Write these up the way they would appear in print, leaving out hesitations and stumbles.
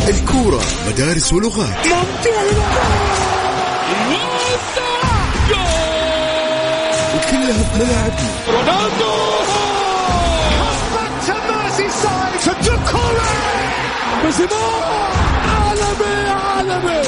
الكورة مدارس ولغات. وكلها في ملاعبنا. رونالدو عالمي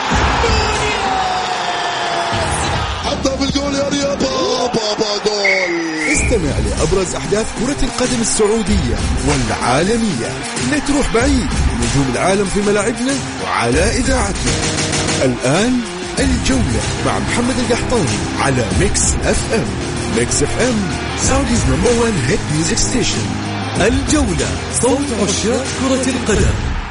حطها في الجول يا رياض. بابا جول. استمع لأبرز أحداث كرة القدم السعودية والعالمية. لا تروح بعيد، نجوم العالم في ملاعبنا وعلى إذاعتنا. الآن الجولة مع محمد القحطاني على ميكس اف ام. ميكس اف ام سعوديز نمبر 1 هيت ميوزك ستيشن. الجولة، صوت عشاق كرة القدم.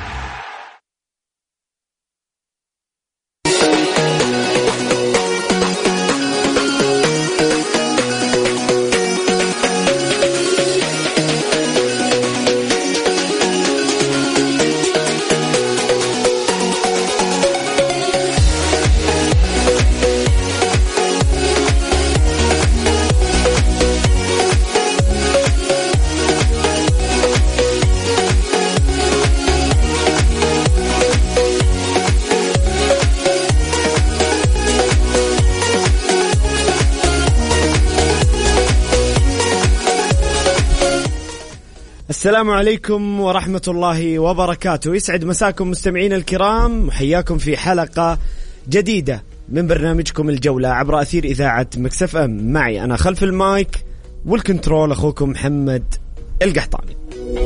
السلام عليكم ورحمة الله وبركاته. يسعد مساكم مستمعين الكرام، وحياكم في حلقة جديدة من برنامجكم الجولة عبر أثير إذاعة ميكس اف ام. معي أنا خلف المايك والكنترول أخوكم محمد القحطاني.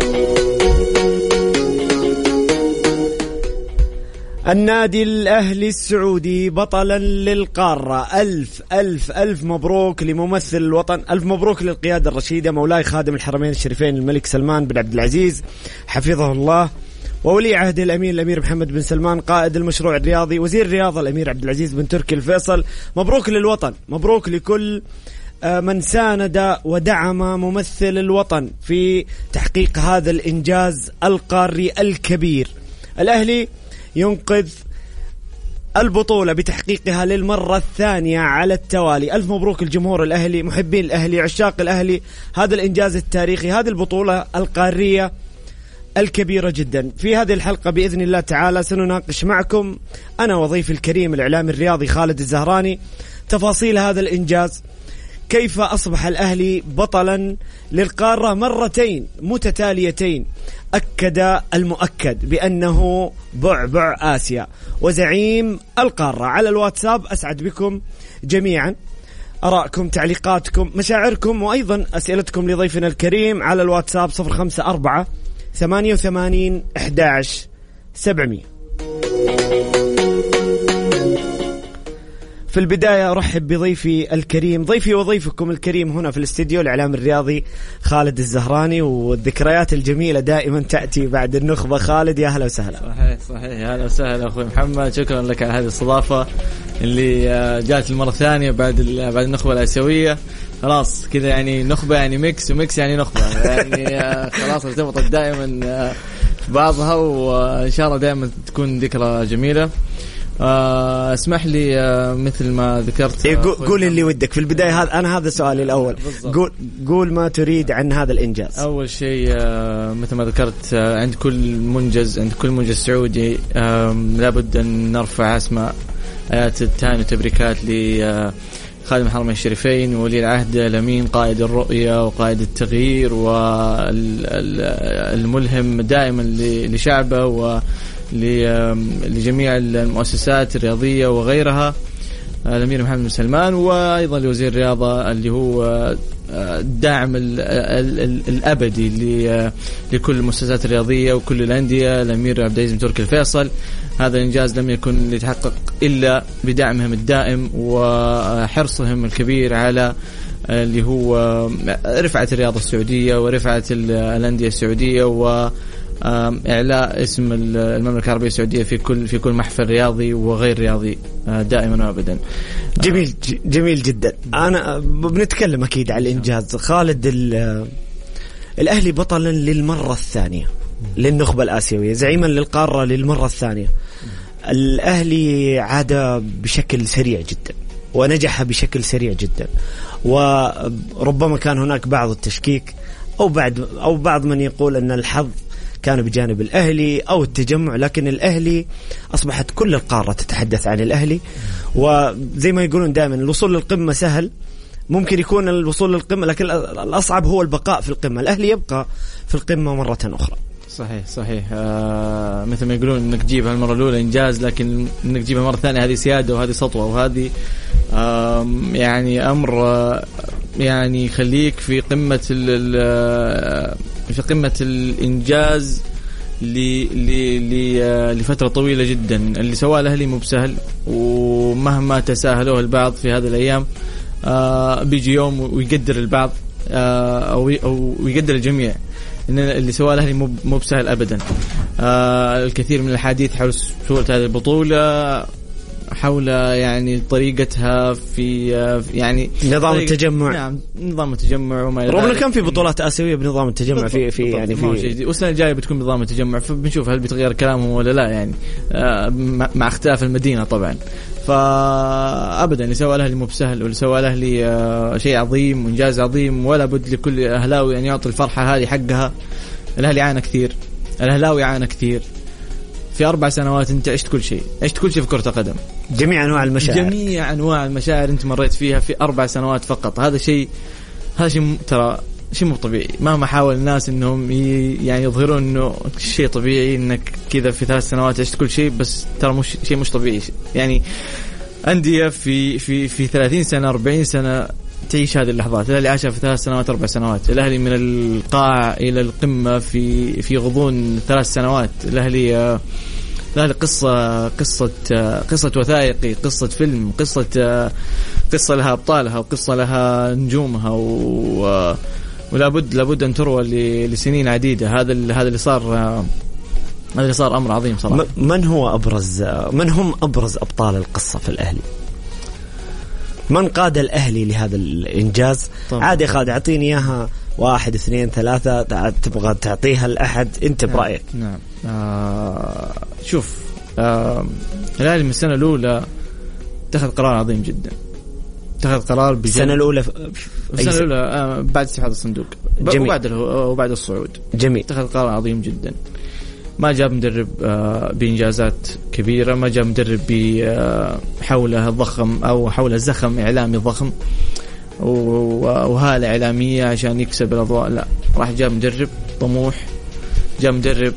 النادي الأهلي السعودي بطلا للقارة. ألف ألف ألف مبروك لممثل الوطن، ألف مبروك للقيادة الرشيدة مولاي خادم الحرمين الشريفين الملك سلمان بن عبد العزيز حفظه الله، وولي عهد الأمير محمد بن سلمان، قائد المشروع الرياضي، وزير الرياضة الأمير عبد العزيز بن تركي الفيصل. مبروك للوطن، مبروك لكل من ساند ودعم ممثل الوطن في تحقيق هذا الإنجاز القاري الكبير. الأهلي ينقذ البطولة بتحقيقها للمرة الثانية على التوالي. ألف مبروك الجمهور الأهلي، محبين الأهلي، عشاق الأهلي. هذا الإنجاز التاريخي، هذه البطولة القارية الكبيرة جدا. في هذه الحلقة بإذن الله تعالى سنناقش معكم أنا وضيفي الكريم الإعلامي الرياضي خالد الزهراني تفاصيل هذا الإنجاز، كيف أصبح الأهلي بطلا للقارة مرتين متتاليتين. أكد المؤكد بأنه بعبع آسيا وزعيم القارة. على الواتساب أسعد بكم جميعا، أراءكم، تعليقاتكم، مشاعركم، وأيضا أسئلتكم لضيفنا الكريم على الواتساب 054 88 11 700. في البداية أرحب بضيفي الكريم، ضيفي وضيفكم الكريم هنا في الاستديو، الإعلام الرياضي خالد الزهراني. والذكريات الجميلة دائما تأتي بعد النخبة. خالد يا هلا وسهلا. صحيح أهلا وسهلا أخوي محمد، شكرا لك على هذه الاستضافة اللي جات المرة الثانية بعد النخبة الآسيوية. خلاص كذا يعني نخبة يعني ميكس، وميكس يعني نخبة، يعني خلاص ارتبطت دائما في بعضها، وإن شاء الله دائما تكون ذكرى جميلة. اسمح لي مثل ما ذكرت قول اللي ودك في البداية. هذا سؤالي الأول. قول ما تريد عن هذا الإنجاز. أول شيء مثل ما ذكرت عند كل منجز سعودي لابد أن نرفع أسماء آيات التهاني وتبريكات لخادم الحرمين الشريفين وولي العهد الأمين، قائد الرؤية وقائد التغيير والملهم دائما لشعبه لجميع المؤسسات الرياضية وغيرها، الأمير محمد بن سلمان، وأيضا لوزير الرياضة اللي هو الداعم الأبدي لكل المؤسسات الرياضية وكل الأندية، الأمير عبد العزيز بن تركي الفيصل. هذا الإنجاز لم يكن ليتحقق إلا بدعمهم الدائم وحرصهم الكبير على اللي هو رفعة الرياضة السعودية ورفعة الأندية السعودية إعلاء اسم المملكة العربية السعودية في كل محفل رياضي وغير رياضي دائما وأبدا. جميل جدا. أنا بنتكلم أكيد على الإنجاز. خالد، الأهلي بطلا للمرة الثانية للنخبة الآسيوية، زعيما للقارة للمرة الثانية. الأهلي عاد بشكل سريع جدا ونجح بشكل سريع جدا، وربما كان هناك بعض التشكيك أو بعض من يقول أن الحظ كانوا بجانب الأهلي أو التجمع، لكن الأهلي أصبحت كل القارة تتحدث عن الأهلي. وزي ما يقولون دائما الوصول للقمة سهل، ممكن يكون الوصول للقمة، لكن الأصعب هو البقاء في القمة. الأهلي يبقى في القمة مرة أخرى. صحيح. مثل ما يقولون انك تجيبها المرة الأولى إنجاز، لكن انك تجيبها مرة ثانية هذه سيادة وهذه سطوة، وهذه يعني أمر يعني يخليك في قمة الإنجاز لفترة طويلة جدا. اللي سواه الأهلي مو بسهل، ومهما تساهلوه البعض في هذه الأيام بيجي يوم ويقدر البعض أو يقدر الجميع إن اللي سواه الأهلي مو بسهل أبدا. الكثير من الحديث حول سهولة هذه البطولة، حول يعني طريقتها في يعني نظام التجمع. نعم، نظام التجمع وما إلى ذلك. رغم كان في بطولات آسيوية بنظام التجمع في يعني في والسنة الجاية بتكون بنظام التجمع، فبنشوف هل بيتغير كلامهم ولا لا يعني مع اختلاف المدينة طبعا. فأبدا اللي سوى الأهلي مو بسهل، واللي سوى الأهلي شيء عظيم وإنجاز عظيم، ولا بد لكل أهلاوي أن يعطي الفرحة هذه حقها. الأهلي عانى كثير، الأهلاوي عانى كثير. في 4 سنوات أنت عشت كل شيء في كرة القدم، جميع أنواع المشاعر أنت مريت فيها في 4 سنوات فقط. هذا شيء ترى شيء مو طبيعي. مهما حاول الناس إنهم يعني يظهرون إنه شيء طبيعي إنك كذا في 3 سنوات عشت كل شيء، بس ترى شيء مش طبيعي. يعني أندية في 30 سنة 40 سنة تعيش هذه اللحظات. الأهلي عاشها في 3 سنوات 4 سنوات. الأهلي من القاع إلى القمة في غضون 3 سنوات. الأهلي قصة وثائقي، قصة فيلم، قصة لها أبطالها وقصة لها نجومها، ولابد أن تروى لسنين عديدة. هذا اللي صار أمر عظيم صراحة. من هم أبرز أبطال القصة في الأهلي؟ من قاد الأهلي لهذا الإنجاز؟ عادي خالد أعطيني إياها 1 2 3 تبغى تعطيها لأحد أنت برأيك. نعم. شوف، الأهلي من السنة الأولى اتخذ قرار عظيم جدا. اتخذ قرار السنة الأولى بعد استحواذ الصندوق وبعد الصعود. جميل. اتخذ قرار عظيم جدا. ما جاب مدرب بإنجازات كبيرة، ما جاب مدرب حوله ضخم أو حوله زخم إعلامي ضخم وهالة إعلامية عشان يكسب الأضواء. لا، راح جاب مدرب طموح، جاب مدرب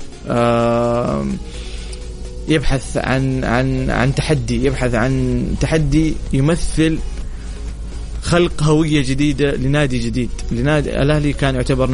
يبحث عن تحدي يمثل خلق هوية جديدة لنادي جديد. الأهلي كان يعتبر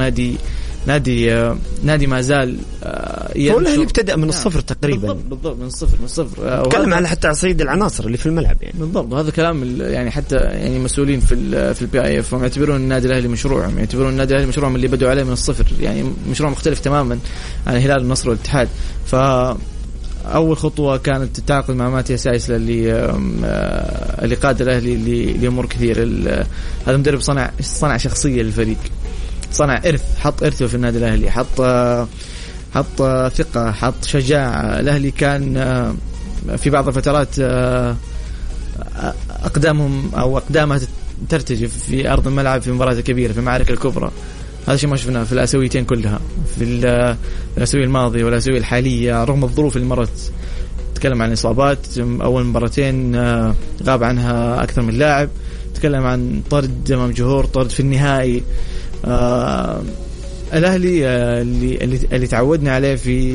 نادي ما زال هو الأهلي ابتدأ من الصفر تقريبا. بالضبط من الصفر. تكلم على حتى عصيد العناصر اللي في الملعب يعني. بالضبط، هذا كلام يعني حتى يعني مسؤولين في البي اي اف يعتبرون النادي الأهلي مشروع، يعتبرون النادي الأهلي مشروع من اللي بدوا عليه من الصفر، يعني مشروع مختلف تماما عن الهلال والنصر والاتحاد. أول خطوة كانت التعاقد مع ماتيا سايسلا اللي قاد الأهلي لأمور كثير. هذا مدرب صنع شخصية للفريق، صنع إرث، حط إرثه في النادي الأهلي، حط ثقة، حط شجاعة. الأهلي كان في بعض الفترات أقدامها ترتجف في أرض الملعب في مباراة كبيرة، في المعارك الكبرى. هذا الشيء ما شفناه في الآسيويتين كلها، في الآسيوية الماضية والآسيوية الحالية، رغم الظروف اللي مرت. تكلم عن إصابات، أول مباراتين غاب عنها أكثر من لاعب. تكلم عن طرد أمام جمهور، طرد في النهائي. الأهلي اللي تعودنا عليه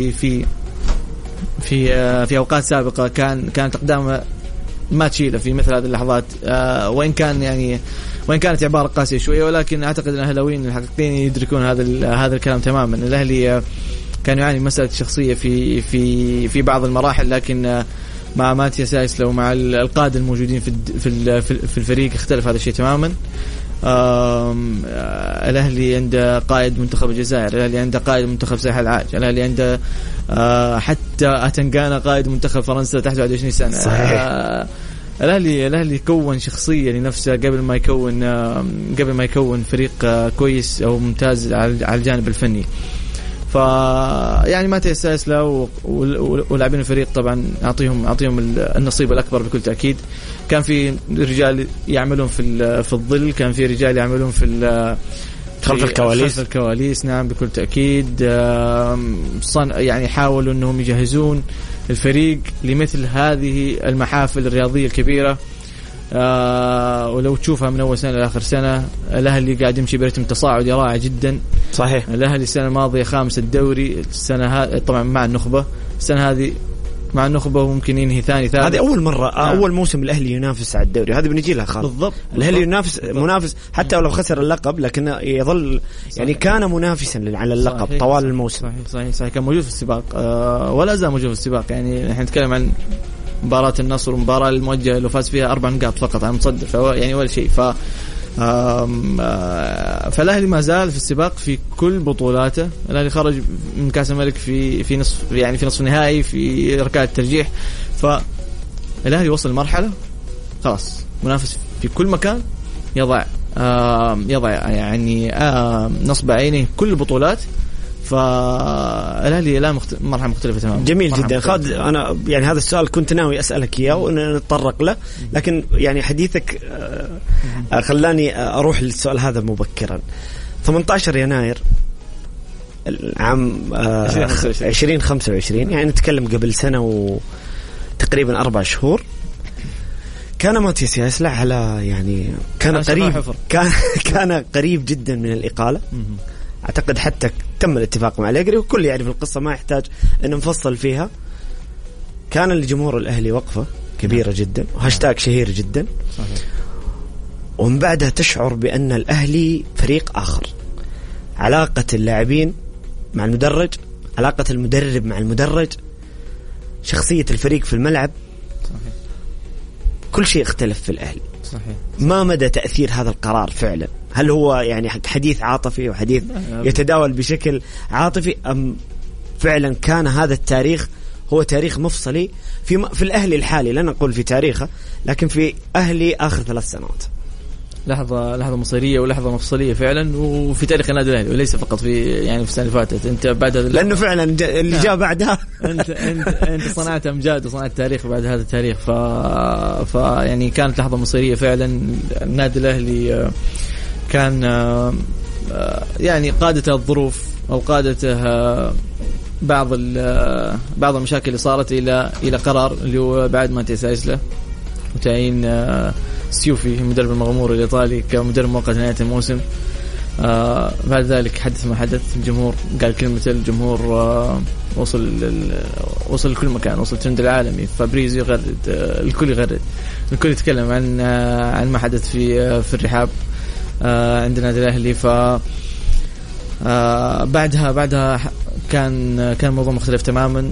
في أوقات سابقة كانت أقدامه ما تشيله في مثل هذه اللحظات، وإن كانت عبارة قاسية شوية، ولكن أعتقد أن الأهلاويين الحقيقيين يدركون هذا الكلام تماما. الأهلي كان يعاني مسألة شخصية في بعض المراحل، لكن مع ماتيا سايسلا ومع القادة الموجودين في الفريق اختلف هذا الشيء تماما. الأهلي عنده قائد منتخب الجزائر، الأهلي عنده قائد منتخب ساحل العاج، الأهلي عنده حتى أتنغانا قائد منتخب فرنسا تحت 21 سنة. الأهلي كون شخصية لنفسه قبل ما يكون فريق كويس أو ممتاز على الجانب الفني. يعني ما تأسس له ولاعبين الفريق طبعا أعطيهم النصيب الأكبر بكل تأكيد. كان في رجال يعملون في الظل، كان في رجال يعملون في خلف الكواليس. نعم بكل تأكيد. يعني حاولوا أنهم يجهزون الفريق لمثل هذه المحافل الرياضية الكبيرة. ولو تشوفها من أول سنة لآخر سنة الأهلي قاعد يمشي برتم تصاعدي رائع جدا. صحيح. الأهلي السنة الماضية 5 الدوري، السنة هذه طبعا مع النخبة، السنة هذه مع النخبة وممكن ينهي ثاني ثالث. هذه أول مرة أول موسم الأهلي ينافس على الدوري، هذه بنجي لها خالص. بالضبط. الأهلي ينافس منافس حتى ولو خسر اللقب، لكن يظل يعني كان منافسا على اللقب صحيح. طوال الموسم. صحيح كان موجود في السباق ولا زال موجود في السباق. يعني نحن نتكلم عن مباراة النصر ومباراة الموجهة لو فاز فيها 4 نقاط فقط عن متصدر، فهو يعني ولا شيء. فالأهلي ما زال في السباق في كل بطولاته. الأهلي خرج من كأس الملك في نصف النهائي في ركلات الترجيح. فالأهلي وصل مرحلة خلاص منافس في كل مكان، يضع يعني نصب عينه كل البطولات. فالأهلي لا مرحلة مختلفة تماما. جميل جدا خالد. أنا يعني هذا السؤال كنت ناوي أسألك إياه ونتطرق له، لكن يعني حديثك خلاني أروح للسؤال هذا مبكرا. 18 يناير العام 2025 يعني نتكلم قبل سنة وتقريبا 4 شهور، كان ماتياس ياسلع على يعني كان قريب جدا من الإقالة. أعتقد حتى تم الاتفاق مع الأجري وكل يعرف القصة، ما يحتاج أن نفصل فيها. كان الجمهور الأهلي وقفة كبيرة جدا وهاشتاج شهير جدا. صحيح. ومن بعدها تشعر بأن الأهلي فريق آخر. علاقة اللاعبين مع المدرج، علاقة المدرب مع المدرج، شخصية الفريق في الملعب. صحيح. كل شيء اختلف في الأهلي. صحيح. ما مدى تأثير هذا القرار فعلا؟ هل هو يعني حديث عاطفي وحديث يتداول بشكل عاطفي، أم فعلا كان هذا التاريخ هو تاريخ مفصلي في الأهلي الحالي؟ لا نقول في تاريخه، لكن في أهلي آخر 3 سنوات. لحظة مصيرية ولحظة مفصلية فعلا، وفي تاريخ النادي الأهلي وليس فقط في السنة اللي فاتت. أنت بعد هذا لأنه فعلا اللي جاء بعدها أنت صنعت أمجاد وصنعت تاريخ بعد هذا التاريخ. يعني كانت لحظة مصيرية فعلا. النادي الأهلي كان يعني قادته الظروف أو قادته بعض المشاكل اللي صارت إلى قرار اللي هو بعد ما تسايسله وتعيين سيوفي المدرب المغمور الإيطالي كمدرب مؤقت نهاية الموسم. بعد ذلك حدث ما حدث. الجمهور قال كلمة، الجمهور وصل لكل مكان، وصل الترند العالمي. فابريزيو يغرد، الكل يغرد، الكل يتكلم عن ما حدث في الرحاب عندنا الأهلي. بعدها كان الموضوع مختلف تماما.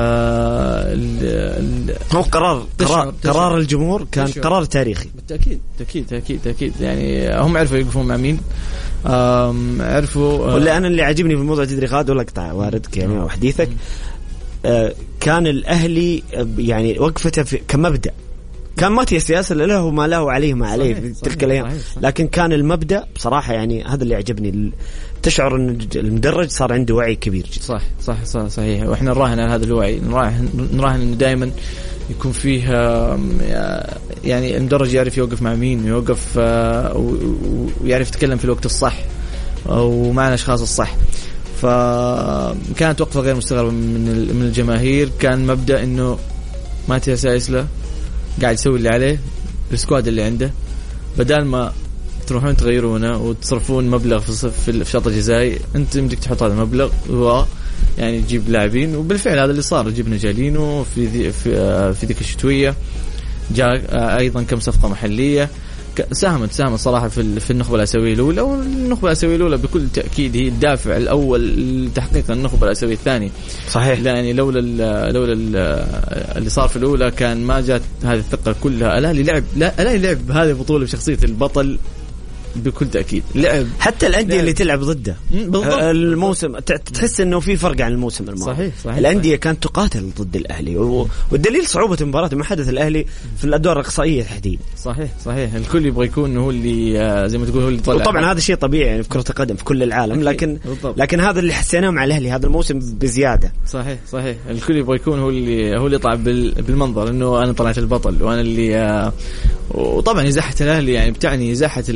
هو قرار الجمهور كان قرار تاريخي بالتأكيد. يعني هم عرفوا يقفون مع مين، عرفوا. ولا أنا اللي عجبني في الموضوع تدري خالد ولا قطع واردك يعني وحديثك، كان الأهلي يعني وقفته كمبدأ. كان ماتياس ياسر له ما له عليه ما عليه في تلك الأيام، لكن كان المبدأ بصراحة يعني هذا اللي عجبني. تشعر أن المدرج صار عنده وعي كبير جدا. صحيح. وإحنا نراهن على هذا الوعي، نراهن إنه دائما يكون فيه يعني المدرج يعرف يوقف مع مين، ويوقف ويعرف يتكلم في الوقت الصح ومع الأشخاص الصح. فكانت وقفة غير مستغربة من الجماهير. كان مبدأ إنه ماتياس ياسلع قاعد يسوي اللي عليه بالسكواد اللي عنده، بدل ما تروحون تغيرونه وتصرفون مبلغ في شرط الجزائي، انت بدك تحط هذا المبلغ يعني تجيب لاعبين. وبالفعل هذا اللي صار. جبنا جالينو في ذيك الشتوية، جاء ايضا كم صفقة محلية ساهمت صراحة في النخبة الآسيوية الأولى. والنخبة الآسيوية الأولى بكل تأكيد هي الدافع الأول لتحقيق النخبة الآسيوية الثانية. صحيح. يعني لولا اللي صار في الأولى كان ما جات هذه الثقة كلها. الأهلي لعب هذه البطولة بشخصية البطل بكل تأكيد. لعب حتى الأندية اللي تلعب ضده الموسم تحس إنه في فرق عن الموسم الماضي. صحيح. الأندية كانت تقاتل ضد الأهلي، والدليل صعوبة المباراة ما حدث الأهلي في الأدوار الإقصائية تحديدا. صحيح. الكل يبغى يكون هو اللي زي ما تقول هو اللي طلع. وطبعا هذا شيء طبيعي يعني في كرة القدم في كل العالم، لكن هذا اللي حسيناه مع الأهلي هذا الموسم بزيادة. صحيح. الكل يبغى يكون هو اللي يطلع بالمنظر إنه أنا طلعت البطل وأنا اللي وطبعا إزاحة الأهلي يعني بتعني إزاحة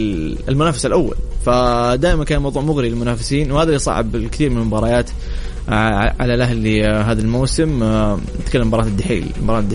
المنافس الأول، فدائما كان موضوع مغري للمنافسين، وهذا اللي صعب الكثير من المباريات على الأهلي هذا الموسم. نتكلم مباراة الدحيل.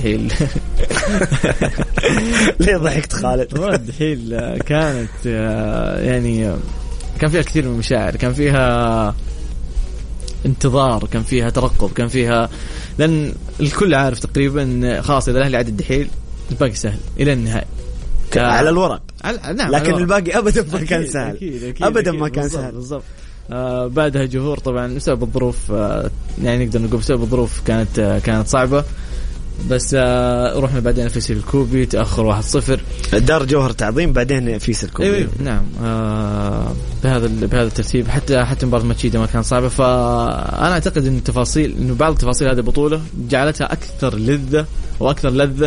ليه ضحكت خالد؟ مباراة الدحيل كانت يعني كان فيها كثير من المشاعر، كان فيها انتظار، كان فيها ترقب، كان فيها، لأن الكل عارف تقريبا خلاص إذا الأهلي عد الدحيل الباقي سهل إلى النهاية على الورق. نعم، لكن الباقي أبدا ما كان سهل. أكيد أبدا ما كان سهل. بالضبط. بعدها جمهور طبعا بسبب الظروف، يعني نقدر نقول بسبب الظروف كانت صعبة، بس رحنا بعدين فيصل الكوبي تأخر 1-0 دار جوهر تعظيم، بعدين فيصل الكوبي. أيوة نعم. بهذا الترتيب حتى مباراة ماتشيدا ما كانت صعبة. فأنا أعتقد إنه بعض التفاصيل هذه البطولة جعلتها أكثر لذة وأكثر لذة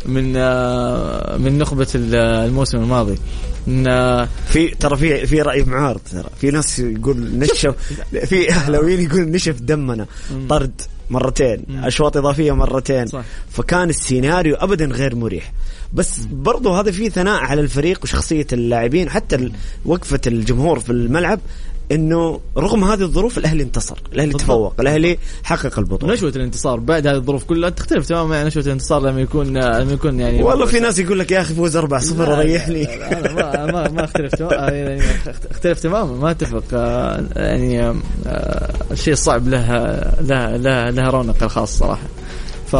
من نخبة الموسم الماضي. في رأي معارض، في ناس يقول نشف، في أهلاويين يقول نشف دمنا، طرد مرتين، أشواط إضافية مرتين، صح. فكان السيناريو أبدا غير مريح. بس برضو هذا فيه ثناء على الفريق وشخصية اللاعبين، حتى وقفة الجمهور في الملعب، إنه رغم هذه الظروف الأهلي انتصر، الأهلي تفوق، الأهلي حقق البطولة. نشوة الانتصار بعد هذه الظروف كلها تختلف تماما عن نشوة الانتصار لما يكون يعني. والله في ناس يقول لك يا أخي فوز 4-0 ريحني. أنا ما اختلف يعني اختلف تماما، ما اتفق. يعني الشيء الصعب لها رونق الخاص صراحة. ف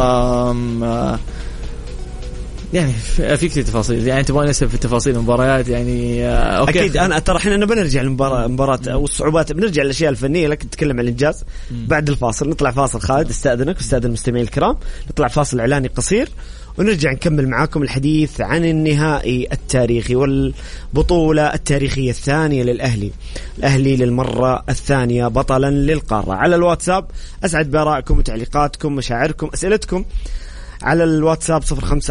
يعني في كثير تفاصيل، يعني تبغى نسب في التفاصيل المباريات يعني. أوكي. أكيد أنا ترى إحنا بنرجع للمباراة والصعوبات، بنرجع للأشياء الفنية، لكن نتكلم عن الإنجاز بعد الفاصل. نطلع فاصل خالد، استأذنك واستأذن المستمعين الكرام، نطلع فاصل إعلاني قصير ونرجع نكمل معاكم الحديث عن النهائي التاريخي والبطولة التاريخية الثانية للأهلي. الأهلي للمرة الثانية بطلا للقارة. على الواتساب أسعد بآرائكم وتعليقاتكم، مشاعركم، أسئلتكم على الواتساب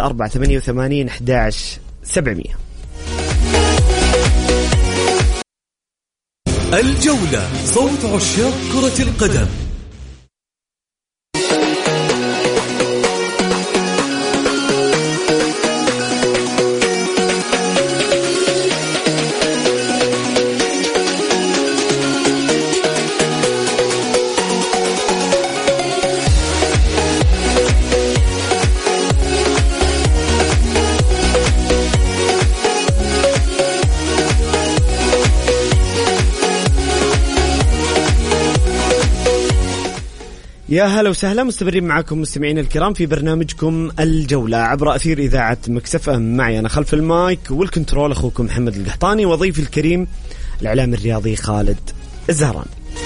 0548811700. الجولة، صوت عشاق كرة القدم. يا هلا وسهلا، مستمرين معكم مستمعين الكرام في برنامجكم الجولة عبر أثير إذاعة مكسف أم. معي أنا خلف المايك والكنترول أخوكم محمد القحطاني، وضيفي الكريم الإعلام الرياضي خالد الزهراني.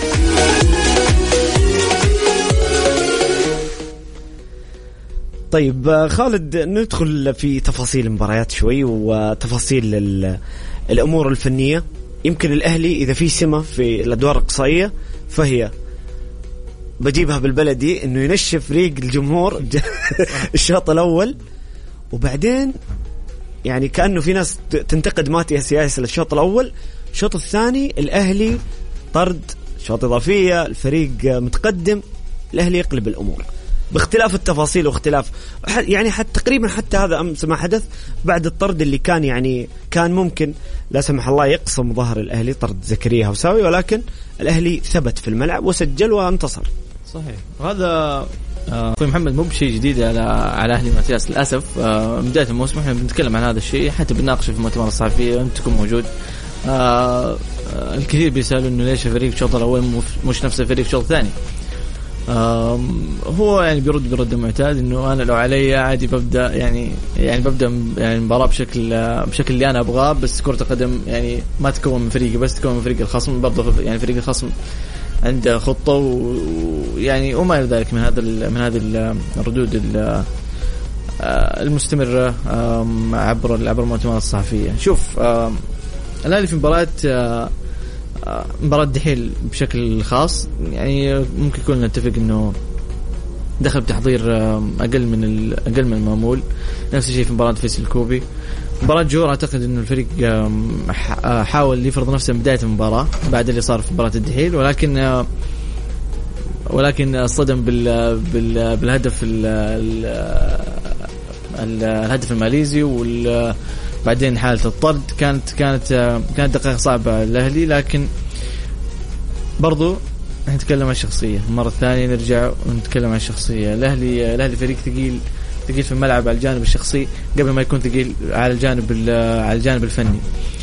طيب خالد، ندخل في تفاصيل المباريات شوي وتفاصيل الأمور الفنية. يمكن الأهلي إذا في سمة في الأدوار الإقصائية فهي بجيبها بالبلدي إنه ينشف ريق الجمهور الشوط الأول، وبعدين يعني كأنه في ناس تنتقد ماتي سياسي للشوط الأول. الشوط الثاني الأهلي طرد، شوط إضافية، الفريق متقدم، الأهلي يقلب الأمور باختلاف التفاصيل واختلاف يعني حتى تقريبا حتى هذا أمس ما حدث بعد الطرد اللي كان يعني كان ممكن لا سمح الله يقسم ظهر الأهلي، طرد زكريا هوساوي، ولكن الأهلي ثبت في الملعب وسجل وانتصر. صحيح. وهذا أخوي محمد مو بشيء جديد على أهلي ماتياس للأسف. من بداية الموسم احنا بنتكلم عن هذا الشيء، حتى بنناقشه في المؤتمر الصحفي أنت تكون موجود. الكثير بيسألوا إنه ليش فريق الشوط الأول مش نفس الفريق الشوط الثاني. هو يعني برد معتاد إنه أنا لو علي عادي ببدأ يعني ببدأ يعني المباراة بشكل اللي أنا أبغاه، بس كرة القدم يعني ما تكون من فريقي بس، تكون من فريق الخصم برضه، يعني فريق الخصم عنده خطة ويعني وما إلى ذلك من هذه الردود المستمرة عبر المؤتمرات الصحفية. شوف الأهلي في مباراة دحيل بشكل خاص يعني ممكن يكون نتفق إنه دخل بتحضير أقل من المعمول. نفس الشيء في مباراة فيصل الكوبي. مباراة جور أعتقد إنه الفريق حاول يفرض نفسه من بداية المباراة بعد اللي صار في مباراة الدحيل، ولكن صدم بالهدف الهدف الماليزي بعدين حالة الطرد كانت دقائق صعبة للأهلي، لكن برضو نتكلم عن الشخصية مرة ثانية. نرجع ونتكلم عن الشخصية. الأهلي فريق ثقيل في الملعب على الجانب الشخصي قبل ما يكون ثقيل على الجانب الفني.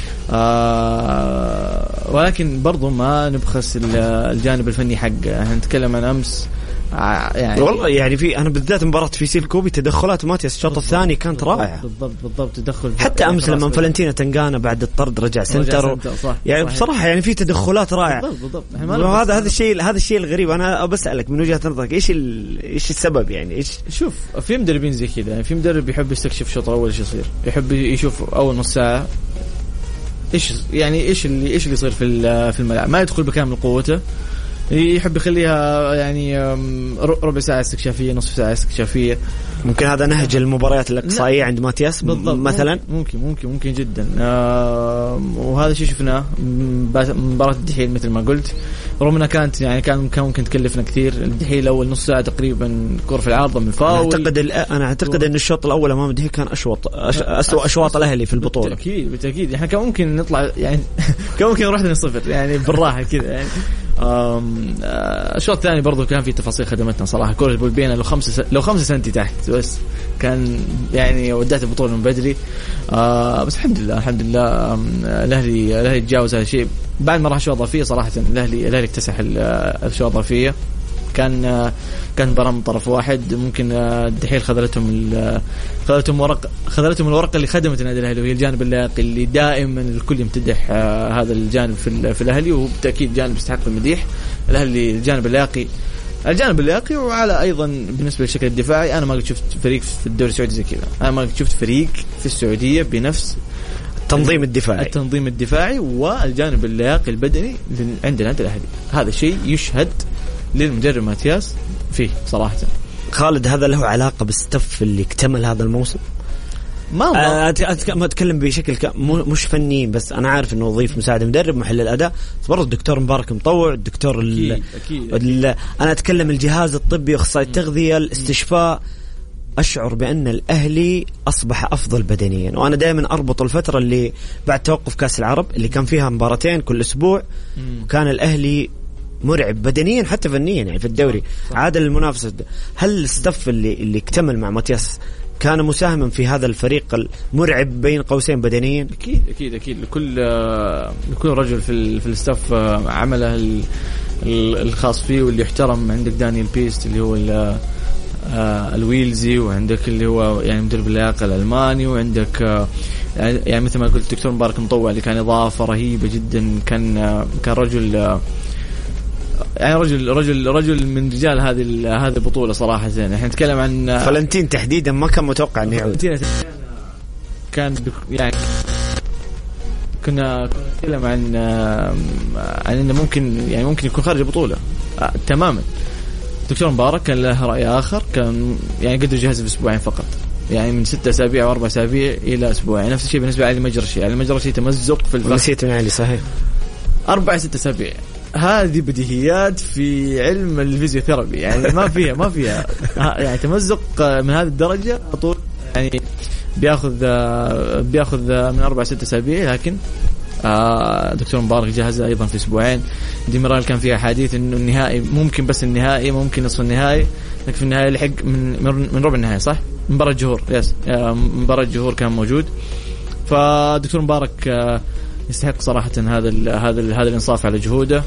ولكن برضو ما نبخس الجانب الفني حقه. احنا نتكلم عن أمس يعني والله يعني في أنا بالذات مباراة في سيلكوبي تدخلات ماتياس الشوط الثاني كانت رائعة. بالضبط تدخل حتى أمس لما فلنتينا تنقانا بعد الطرد رجع سنتر يعني صحيح. بصراحة يعني في تدخلات رائعة. بالضبط. هذا الشيء الغريب. أنا بسألك من وجهة نظرك إيش السبب يعني إيش؟ شوف في مدربين زي كذا يعني في مدرب يحب يستكشف الشوط الأول إيش يصير، يحب يشوف أول نص ساعة إيش اللي يصير في الملعب، ما يدخل بكامل قوته، يحب يخليها يعني ربع ساعة استكشافية نصف ساعة استكشافية. ممكن هذا نهج المباريات الإقصائية عند ماتياس مثلا. ممكن جدا. وهذا شيء شفناه مباراة الدحيل مثل ما قلت، رغم انها كانت يعني كان ممكن تكلفنا كثير. الدحيل اول نص ساعة تقريبا كرة في العارضة من فاول. انا اعتقد ان الشوط الاول امام الدحيل كان اسوأ اشواط الاهلي في البطولة. بالتأكيد احنا كان ممكن نطلع يعني كان ممكن نروح 2-0 يعني بالراحة كذا يعني. الشوط الثاني برضو كان في تفاصيل خدمتنا صراحة. كرة بولبينا لو 5 سنتي تحت بس كان يعني ودات البطولة من بدري. بس الحمد لله الأهلي تجاوز هذا الشيء بعد ما راح شوط إضافية. صراحة الأهلي اكتسح الشوط الإضافية. كان مباراة من طرف واحد. ممكن الدحيل خذلتهم الورقة اللي خدمت النادي الأهلي، وهي الجانب اللياقي اللي دائما الكل يمتدح هذا الجانب في الأهلي، وبالتأكيد جانب يستحق المديح. الأهلي الجانب اللياقي وعلى أيضا بالنسبة للشكل الدفاعي. أنا ما قد شفت فريق في الدوري السعودي زي كذا. أنا ما قد شفت فريق في السعودية بنفس التنظيم الدفاعي والجانب اللياقي البدني عند النادي الأهلي. هذا شيء يشهد للمدرب ماتياس فيه صراحة. خالد هذا له علاقة بالستف اللي اكتمل هذا الموسم؟ ما أتكلم بشكل مش فني بس. أنا عارف إنه وظيفة مساعد مدرب محل الأداء، بس برضو الدكتور مبارك مطوع، الدكتور أكيد. أنا أتكلم الجهاز الطبي وأخصائي التغذية الاستشفاء. أشعر بأن الأهلي أصبح أفضل بدنيا، وأنا دائما أربط الفترة اللي بعد توقف كأس العرب اللي كان فيها مباراتين كل أسبوع، وكان الأهلي مرعب بدنيا حتى فنيا يعني في الدوري عادل المنافسة. هل الستف اللي اكتمل مع ماتياس كان مساهما في هذا الفريق المرعب بين قوسين بدنيا؟ أكيد لكل رجل في الستف عمله الخاص فيه واللي يحترم. عندك دانيال بيست اللي هو الويلزي، وعندك اللي هو يعني مدرب اللياقة الألماني، وعندك يعني مثل ما قلت الدكتور مبارك مطوع اللي كان إضافة رهيبة جدا. كان رجل يعني رجل من رجال هذه البطولة صراحة. زين احنا نتكلم عن فلنتين تحديدا ما كان متوقع انه يعود. كان يعني كنا نتكلم عن انه ممكن يكون خارج البطولة تماما. الدكتور مبارك كان له رأي آخر، كان يعني قدر يجهز في أسبوعين فقط، يعني من 6 أسابيع و4 أسابيع إلى أسبوعين. نفس الشيء بالنسبة لعلي المجرشي تمزق في الفخذ. نسيت علي صحيح 4-6 أسابيع. هذه بديهيات في علم الفيزيوثيرابي يعني ما فيها يعني تمزق من هذه الدرجة طول يعني بياخذ من 4-6 أسابيع. لكن دكتور مبارك جهز أيضا في أسبوعين. ديميرال كان فيها حديث إنه النهائي ممكن، بس النهائي ممكن نصف النهائي، لكن في النهائي لحق من ربع النهائي صح؟ مباراة الجهور مباراة الجهور كان موجود. فدكتور مبارك يستحق صراحة هذا الإنصاف على جهوده.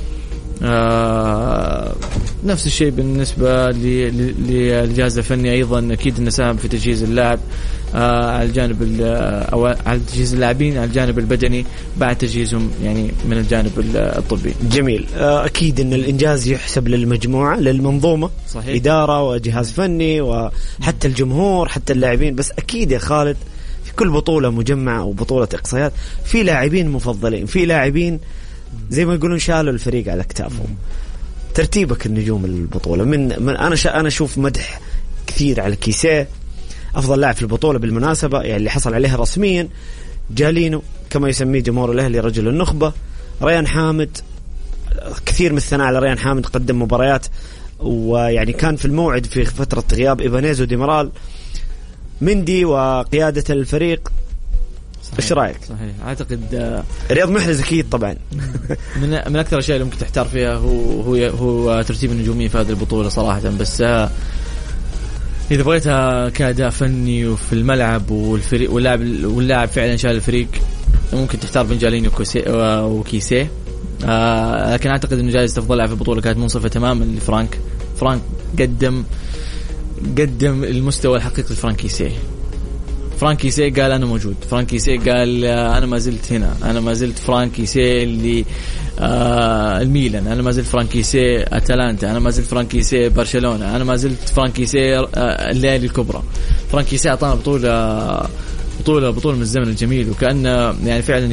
نفس الشيء بالنسبة للجهاز الفني أيضا. أكيد إنه ساهم في تجهيز اللاعب على الجانب أو على تجهيز اللاعبين على الجانب البدني بعد تجهيزهم يعني من الجانب الطبي. جميل. أكيد إن الإنجاز يحسب للمجموعة للمنظومة صحيح. إدارة وجهاز فني وحتى الجمهور حتى اللاعبين. بس أكيد يا خالد في كل بطولة مجمعة وبطولة إقصائيات في لاعبين مفضلين، في لاعبين زي ما يقولون شالوا الفريق على أكتافهم. ترتيبك النجوم البطولة من أنا أشوف مدح كثير على كيسيه، أفضل لاعب في البطولة بالمناسبة يعني اللي حصل عليها رسميا. جالينو كما يسميه جمهور الأهلي رجل النخبة. ريان حامد كثير من الثناء على ريان حامد، قدم مباريات ويعني كان في الموعد في فترة غياب إيبانيز وديميرال. مندي وقيادة الفريق إيش رأيك؟ صحيح أعتقد رياض محرز أكيد طبعا. من أكثر الأشياء اللي ممكن تحتار فيها هو ترتيب النجومي في هذه البطولة صراحة. بس إذا بغيتها كأداء فني وفي الملعب والفريق واللاعب فعلا شال الفريق ممكن تحتار بين جالينيو وكيسيه. لكن أعتقد إنه جائزة أفضل لاعب في البطولة كانت منصفة تماما لفرانك. قدم المستوى الحقيقي لفرانكيسيه. فرانكيسيه قال أنا موجود. فرانكيسيه قال أنا ما زلت هنا. أنا ما زلت فرانكيسيه اللي الميلان. أنا ما زلت فرانكيسيه أتلانتا. أنا ما زلت فرانكيسيه برشلونة. أنا ما زلت فرانكيسيه الليالي الكبرى. فرانكيسيه أعطانا بطولة من الزمن الجميل. وكأنه يعني فعلا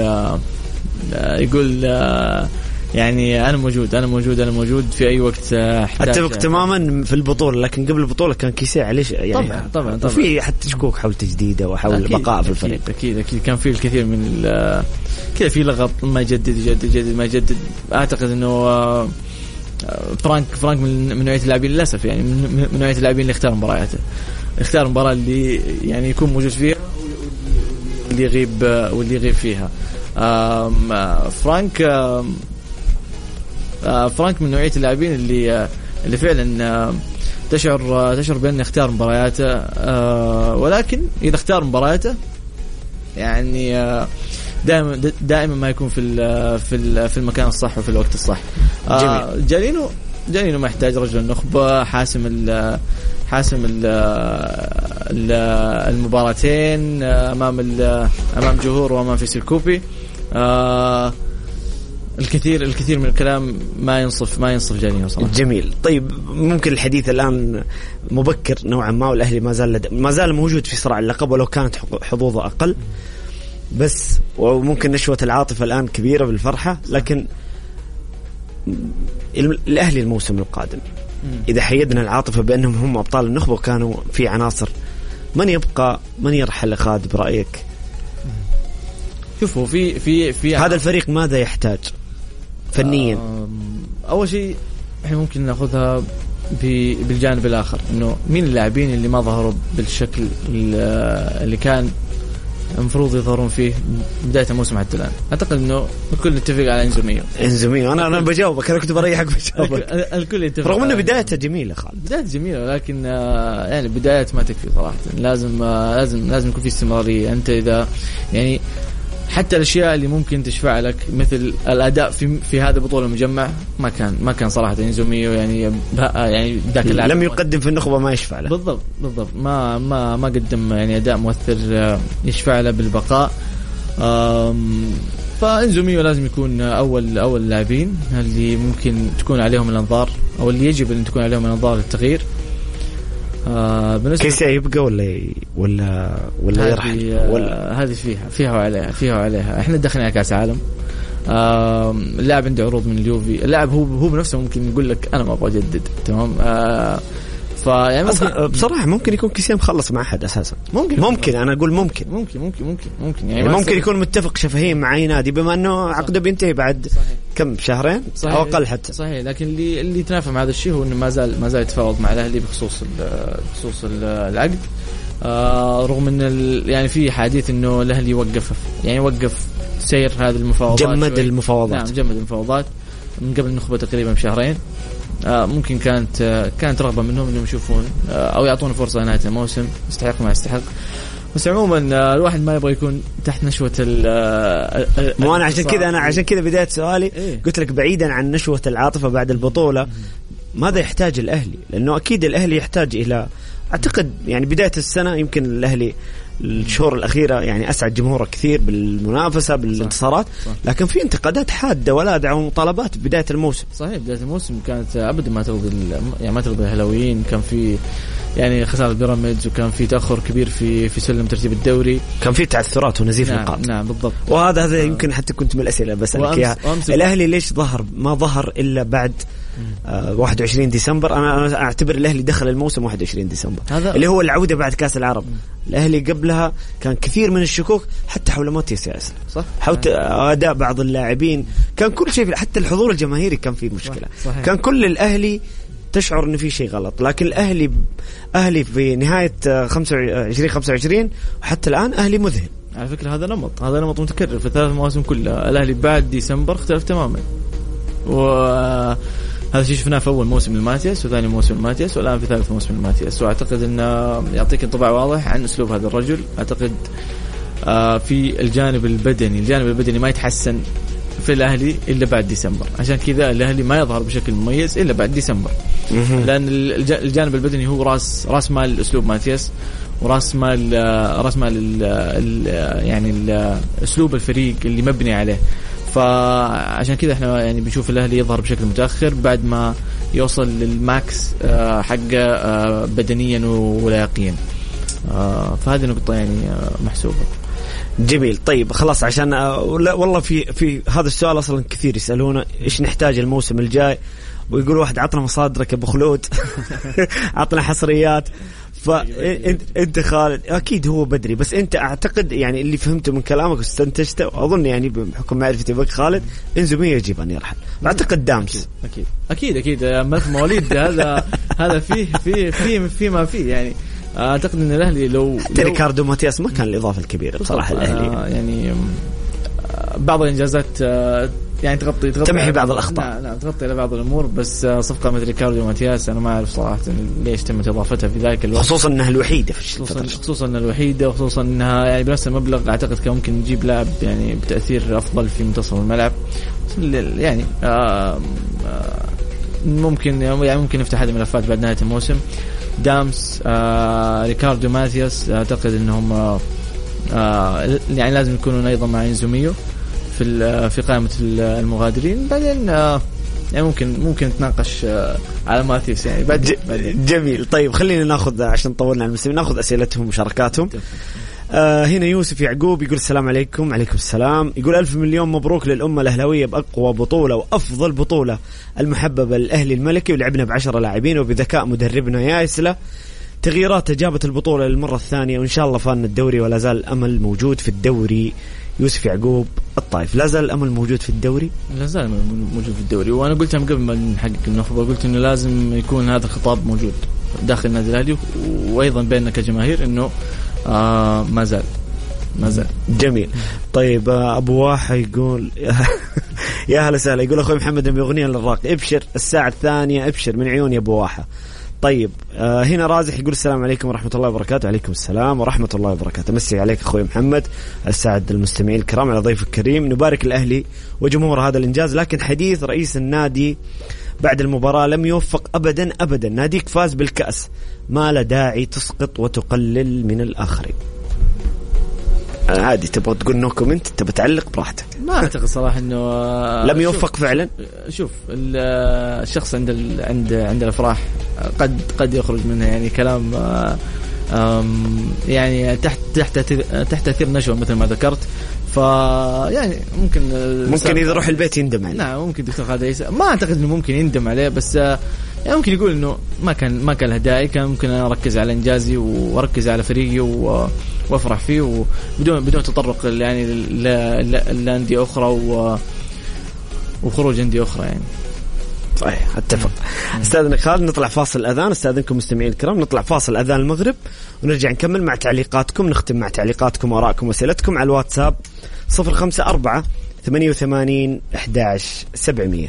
يقول يعني أنا موجود في أي وقت أحتاج. أتفق تماما في البطولة. لكن قبل البطولة كان كيسيه عليه يعني طبعا في حتى شكوك حول تجديده وحول البقاء في الفريق. أكيد كان في الكثير من كذا في لغط ما يجدد. أعتقد إنه فرانك من نوعية اللاعبين للأسف يعني من نوعية اللاعبين اللي اختار مبارياته. اختار مباراة اللي يعني يكون موجود فيها واللي يغيب فيها. فرانك من نوعية اللاعبين اللي فعلا تشعر بأنه اختار مبارياته. ولكن إذا اختار مبارياته يعني دائما ما يكون في المكان الصح وفي الوقت الصح. جالينو ما يحتاج رجل النخبة حاسم المباراتين أمام جمهور وأمام فيسيل كوبي. الكثير من الكلام ما ينصف جالينو صراحة. جميل. طيب ممكن الحديث الآن مبكر نوعا ما والأهلي ما زال موجود في صراع اللقب ولو كانت حظوظه أقل بس. وممكن نشوة العاطفة الآن كبيرة بالفرحة. لكن الأهلي الموسم القادم إذا حيدنا العاطفة بأنهم هم أبطال النخبة وكانوا في عناصر من يبقى من يرحل خالد برأيك؟ شوفوا في هذا الفريق ماذا يحتاج فنيا؟ أول شيء إحنا ممكن نأخذها بالجانب الآخر إنه مين اللاعبين اللي ما ظهروا بالشكل اللي كان المفروض يظهرون فيه بداية الموسم حتى الآن. أعتقد إنه الكل يتفق على إنزوميو. أنا بجاوبك. أنا كنت بريحك بجاوبك. الكل يتفق رغم إنه بدايته جميلة خالد. بداية جميلة لكن يعني بدايات ما تكفي صراحة. لازم يكون في استمرارية. أنت إذا يعني حتى الأشياء اللي ممكن تشفع لك مثل الأداء في هذا البطولة المجمع ما كان صراحة إنزوميو يعني ذاك اللاعب لم يقدم في النخبة ما يشفع له. بالضبط ما قدم يعني أداء مؤثر يشفع له بالبقاء. فإنزوميو لازم يكون أول لاعبين اللي ممكن تكون عليهم الأنظار أو اللي يجب أن تكون عليهم الأنظار للتغيير. كيسيه يبقى ولا يرحل ولا هذه فيها وعليها. احنا دخلنا على كاس عالم. اللاعب عنده عروض من اليوفي. اللاعب هو بنفسه ممكن يقول لك انا ما ابغى اجدد. تمام. فيعني بصراحه ممكن يكون كيسيه مخلص مع احد اساسا. ممكن انا اقول ممكن يعني ممكن يكون متفق شفهيا مع اي نادي بما انه عقده بينتهي بعد كم شهرين او اقل حتى. صحيح. لكن اللي يتنافى مع هذا الشيء هو انه ما زال يتفاوض مع الاهلي بخصوص العقد. رغم ان يعني في حديث انه الاهلي يوقف سير هذه المفاوضات. جمد المفاوضات من قبل النخبة تقريبا بشهرين. ممكن كانت رغبة منهم انهم يشوفون او يعطون فرصة لنهاية الموسم يستحق ما يستحق. بس عموما الواحد ما يبغى يكون تحت نشوة مو أنا عشان كذا بداية سؤالي قلت لك بعيدا عن نشوة العاطفة بعد البطولة ماذا يحتاج الأهلي؟ لأنه أكيد الأهلي يحتاج إلى أعتقد يعني بداية السنة يمكن الأهلي الشهور الأخيرة يعني أسعد جمهوره كثير بالمنافسة بالانتصارات. لكن في انتقادات حادة ولا دعوا مطالبات بداية الموسم. صحيح. بداية الموسم كانت أبدا ما ترضي الهلاويين. كان في يعني خسارة بيراميدز وكان في تأخر كبير في سلم ترتيب الدوري. كان في تعثرات ونزيف نقاط. نعم بالضبط. وهذا يمكن حتى كنت من الأسئلة بسألك إياها. الأهلي ليش ما ظهر إلا بعد 21 ديسمبر؟ أنا أعتبر الأهلي دخل الموسم 21 ديسمبر اللي هو العودة بعد كأس العرب. الأهلي قبلها كان كثير من الشكوك حتى حول ماتياس ياسر. صح. حول أداء بعض اللاعبين. كان كل شيء حتى الحضور الجماهيري كان فيه مشكلة. صحيح. كان كل الأهلي تشعر إن في شيء غلط. لكن الأهلي في نهاية 2025 وحتى الآن أهلي مذهل على فكرة هذا نمط متكرر في 3 مواسم كلها. الأهلي بعد ديسمبر اختلف تماما، وهذا الشيء شفناه في أول موسم الماتياس وثاني موسم الماتياس والآن في ثالث موسم الماتياس. وأعتقد أنه يعطيك انطباع واضح عن أسلوب هذا الرجل. أعتقد في الجانب البدني ما يتحسن في الأهلي إلا بعد ديسمبر، عشان كذا الأهلي ما يظهر بشكل مميز إلا بعد ديسمبر، لأن الجانب البدني هو راس مال أسلوب ماتياس وراس مال يعني أسلوب الفريق اللي مبني عليه. فعشان كذا احنا يعني بنشوف الأهلي يظهر بشكل متأخر بعد ما يوصل للماكس حقه بدنيا ولياقيا. فهذه نقطة يعني محسوبة. جميل. طيب خلاص، عشان والله في هذا السؤال أصلا كثير يسألونه إيش نحتاج الموسم الجاي، ويقول واحد عطنا مصادرك أبو خلود عطنا حصريات. فأنت خالد أكيد هو بدري، بس أنت أعتقد يعني اللي فهمته من كلامك واستنتجته، وأظن يعني بحكم معرفتي بك خالد إنزومية يجب أن يرحل. أعتقد دامس أكيد مثل مواليد هذا فيه ما فيه يعني. أعتقد أن الأهلي لو ريكاردو ماتياس ما كان الإضافة الكبيرة بصراحة الأهلي يعني بعض الإنجازات يعني تمحي بعض الأخطاء. نعم تغطي لبعض الأمور، بس صفقة مثل ريكاردو ماتياس أنا ما أعرف صراحة ليش تمت إضافتها في ذاك الوقت، خصوصا أنها الوحيدة وخصوصا أنها يعني بنفس المبلغ. أعتقد كان ممكن نجيب لاعب يعني بتأثير أفضل في منتصف الملعب يعني. ممكن نفتح هذه الملفات بعد نهاية الموسم. دامس ريكاردو ماتياس أعتقد أنهم يعني لازم يكونون أيضا مع إنزوميو في قائمة المغادرين. بعدين يعني ممكن نتناقش على ماتياس يعني بعد. جميل. طيب خلينا ناخذ عشان طولنا على المسلمين ناخذ أسئلتهم ومشاركاتهم. هنا يوسف يعقوب يقول السلام عليكم. عليكم السلام. يقول 1000 مليون مبروك للأمة الأهلاوية بأقوى بطولة وأفضل بطولة المحببة للأهلي الملكي، ولعبنا ب10 لاعبين وبذكاء مدربنا ياسلة. تغييرات جابت البطولة للمرة الثانية، وإن شاء الله فان الدوري ولا زال الأمل موجود في الدوري. يوسف يعقوب الطائف، لا زال الأمل موجود في الدوري، وأنا قلت قبل ما نحقق النخبة قلت إنه لازم يكون هذا الخطاب موجود داخل النادي الأهلي وأيضا بيننا كجماهير إنه ما زال. جميل. طيب أبو واحة يقول يا هلا سهلا، يقول أخوي محمد بأغنية للراقي ابشر الساعة الثانية، ابشر من عيون يا أبو واحة. طيب هنا رازح يقول السلام عليكم ورحمة الله وبركاته. عليكم السلام ورحمة الله وبركاته. مسي عليك أخوي محمد، السعد المستمعين الكرام على ضيف الكريم. نبارك الأهلي وجمهور هذا الإنجاز، لكن حديث رئيس النادي بعد المباراة لم يوفق أبدا. ناديك فاز بالكأس، ما له داعي تسقط وتقلل من الآخرين. عادي تبغى تقول نو كومنت، تبغى تعلق براحتك. ما أعتقد صراحة إنه لم يوفق فعلا. شوف الشخص عند الأفراح قد يخرج منها يعني كلام يعني تحت تأثير نشوة مثل ما ذكرت. فيعني ممكن إذا يروح البيت يندم عليه. نعم ممكن دكتور خالد ما أعتقد إنه ممكن يندم عليه، بس يعني ممكن يقول إنه ما كان له داعي، كان ممكن أنا أركز على إنجازي وأركز على فريقي وأفرح فيه بدون تطرق يعني لأندية أخرى وخروج أندية أخرى يعني. صحيح اتفق. استاذنا خالد نطلع فاصل الأذان. استاذنكم مستمعين الكرام نطلع فاصل أذان المغرب ونرجع نكمل مع تعليقاتكم، نختم مع تعليقاتكم وآرائكم وأسئلتكم على الواتساب 054 88 11 700.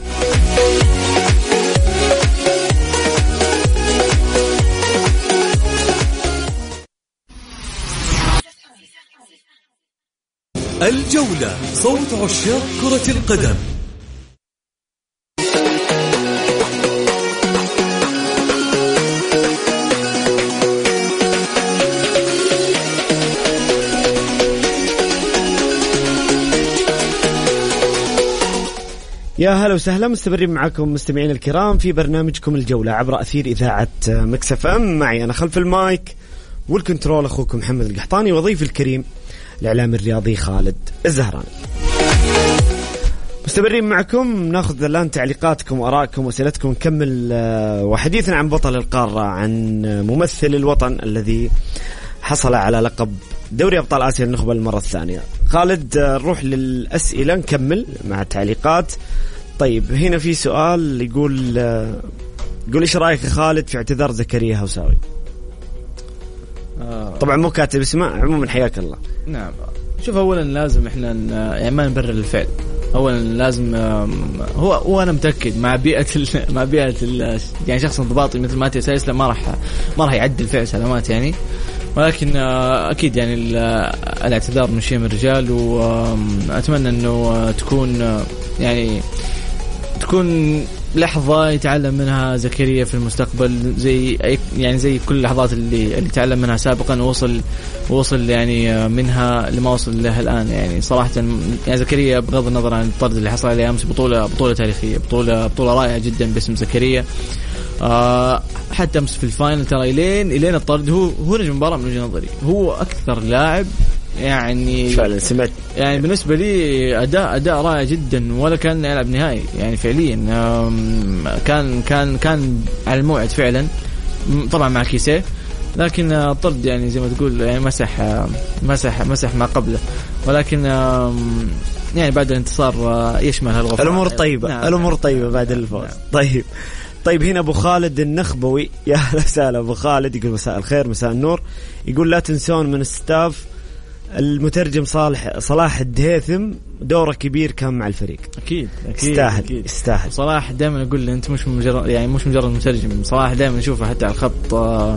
الجولة صوت عشاق كرة القدم. يا هلا وسهلا، مستمرين معكم مستمعين الكرام في برنامجكم الجولة عبر أثير إذاعة مكس اف ام. معي أنا خلف المايك والكنترول أخوكم محمد القحطاني، وضيف الكريم الإعلام الرياضي خالد الزهراني. مستمرين معكم، ناخذ الآن تعليقاتكم وآرائكم وأسئلتكم، نكمل وحديثنا عن بطل القارة، عن ممثل الوطن الذي حصل على لقب دوري أبطال آسيا النخبة المرة الثانية. خالد نروح للأسئلة نكمل مع التعليقات. طيب هنا في سؤال يقول إيش رأيك خالد في اعتذار زكريا هوساوي؟ طبعا مو كاتب اسمه. عموما حياك الله. نعم. شوف أولا لازم إحنا يعني ما نبرر الفعل. أولا لازم هو أنا متأكد مع بيئة يعني شخص انضباطي مثل ماتي سايس ما راح يعدل فعل سلامات يعني. ولكن أكيد يعني الاعتذار من شيء من الرجال، وأتمنى أنه تكون لحظة يتعلم منها زكريا في المستقبل زي كل اللحظات اللي تعلم منها سابقا ووصل يعني منها لما وصل له الآن. يعني صراحة يعني زكريا بغض النظر عن الطرد اللي حصل عليه أمس بطولة تاريخية، بطولة رائعة جدا باسم زكريا. حتى أمس في الفاينل ترى إلين الطرد هو نجم المباراة من وجهة نظري. هو أكثر لاعب يعني فعلا سمعت يعني بالنسبة لي أداء رائع جدا، ولا كان يلعب نهائي يعني فعليا. كان على الموعد فعلا، طبعا مع كيسيه، لكن الطرد يعني زي ما تقول يعني مسح ما قبله. ولكن يعني بعد الانتصار يشمل هالغفران. الأمور طيبة. نعم. الأمور طيبة بعد الفوز. نعم. طيب هنا أبو خالد النخبوي، يا أهلا وسهلا أبو خالد، يقول مساء الخير مساء النور. يقول لا تنسون من الستاف المترجم صلاح الدهيثم، دوره كبير كان مع الفريق. أكيد يستاهل. صلاح دائما أقول له أنت مش مجرد مترجم. صلاح دائما نشوفه حتى على الخط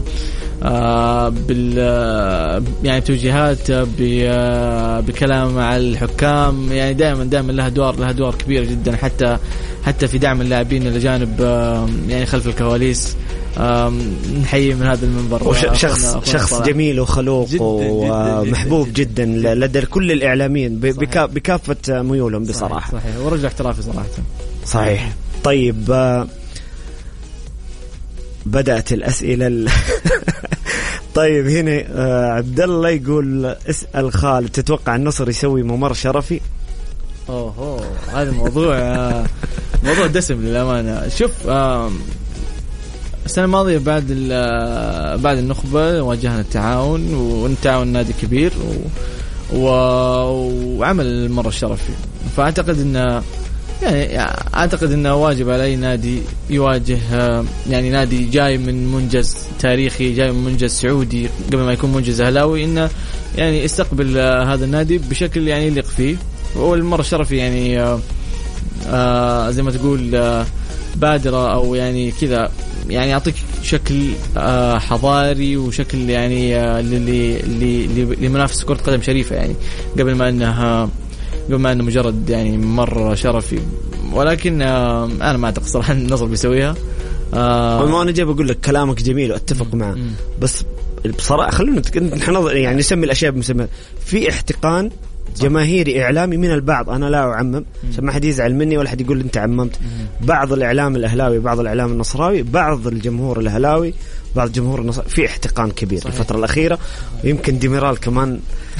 يعني توجيهات بكلام مع الحكام، يعني دائما لها دور كبير جدا، حتى في دعم اللاعبين الأجانب يعني خلف الكواليس. نحيي من هذا المنبر شخص جميل وخلوق ومحبوب جدا لدى كل الإعلاميين بكافة ميولهم بصراحة. صحيح. ورجل احترافي صراحة. صحيح. طيب بدأت الأسئلة طيب هنا عبد الله يقول اسأل خالد، تتوقع النصر يسوي ممر شرفي؟ هذا موضوع دسم للأمانة. شوف السنة الماضية بعد النخبة واجهنا التعاون، والتعاون نادي كبير وعمل المرة الشرفي. فأعتقد أنه واجب على أي نادي يواجه يعني نادي جاي من منجز تاريخي، جاي من منجز سعودي قبل ما يكون منجز أهلاوي، إنه يعني استقبل هذا النادي بشكل يعني يليق فيه. والمرة الشرفي يعني زي ما تقول بادرة أو يعني كذا، يعني يعطيك شكل حضاري وشكل يعني لمنافس كرة قدم شريفة، يعني قبل ما أنه مجرد يعني مرة شرفي. ولكن أنا ما أعتقد صراحة النصر بيسويها. ما أنا جاي بقول لك كلامك جميل وأتفق معه، بس بصراحة خلونا يعني نسمي الأشياء بمسمى. في احتقان جماهيري إعلامي من البعض، أنا لا أعمم عشان ما حد يزعل مني ولا حد يقول أنت عممت. بعض الإعلام الأهلاوي، بعض الإعلام النصراوي، بعض الجمهور الأهلاوي، بعض الجمهور النصراوي، في احتقان كبير. صحيح. الفترة الأخيرة ويمكن ديميرال كمان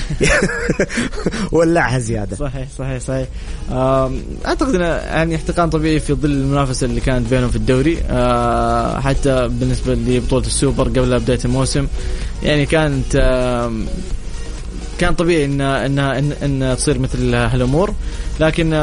ولعها زيادة. صحيح. أعتقد أن يعني احتقان طبيعي في ظل المنافسة اللي كانت بينهم في الدوري. حتى بالنسبة لبطولة السوبر قبل بداية الموسم يعني كان طبيعي إن تصير مثل هالأمور. لكن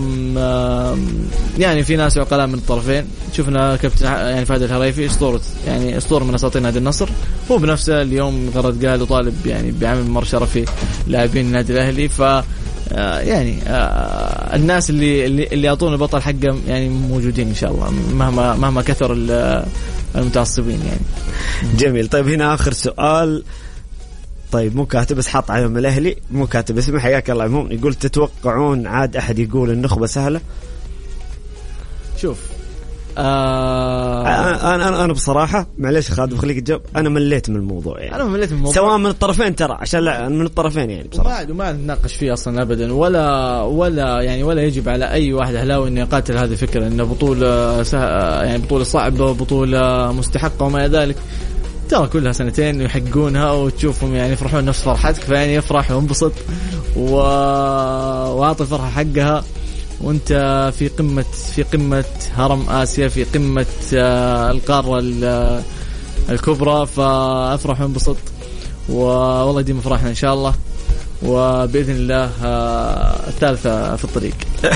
يعني في ناس عقلاء من الطرفين. شفنا كابتن يعني فهد الهريفي أسطورة من أساطير نادي النصر، هو بنفسه اليوم قال وطالب يعني بعمل ممر شرفي لاعبين النادي الأهلي. ف يعني الناس اللي يعطون البطل حقه يعني موجودين إن شاء الله مهما كثر المتعصبين يعني. جميل. طيب هنا آخر سؤال. طيب مو كاتب بس حاط عليهم الأهلي، مو كاتب اسمه، حياك الله. عموما يقول تتوقعون عاد أحد يقول النخبة سهلة؟ شوف أنا بصراحة معليش خالد بخليك تجاوب، أنا مليت من الموضوع يعني. أنا مليت من الموضوع سواء من الطرفين ترى، عشان لا من الطرفين يعني بصراحة وما نتناقش فيه أصلا أبدا، ولا يجب على أي واحد أهلاوي إنه يقاتل هذه الفكرة إنه بطولة يعني بطولة صعبة وبطولة مستحقة وما إلى ذلك. ترى كلها سنتين يحققونها وتشوفهم يعني يفرحون نفس فرحتك، فيعني يفرح وينبسط وأعطي الفرحة حقها. وانت في قمة هرم آسيا، في قمة القارة الكبرى، فأفرح وانبسط والله دي مفرحنا إن شاء الله. وبإذن الله الثالثة في الطريق.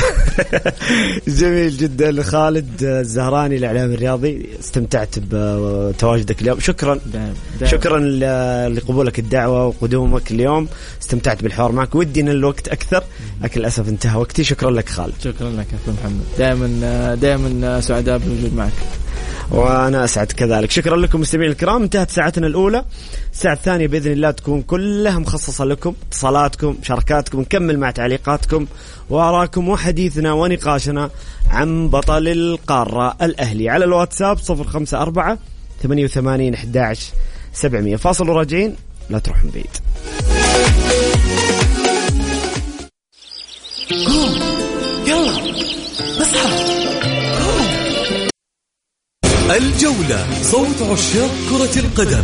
جميل جدا. خالد الزهراني الإعلام الرياضي، استمتعت بتواجدك اليوم. شكرا شكرا لقبولك الدعوة وقدومك اليوم. استمتعت بالحوار معك، ودي ان الوقت أكثر لكن للأسف انتهى وقتي. شكرا لك خالد. شكرا لك أخوي محمد، دائما سعداء بالوجود معك. وأنا أسعد كذلك. شكرا لكم مستمعين الكرام. انتهت ساعتنا الأولى. الساعة الثانية بإذن الله تكون كلها مخصصة لكم، اتصالاتكم، مشاركاتكم، نكمل مع تعليقاتكم وآراءكم وحديثنا ونقاشنا عن بطل القارة الأهلي على الواتساب 054 88 11 700. فاصل وراجعين، لا تروحون بعيد. يلا اصحى. الجولة، صوت عشاق كرة القدم.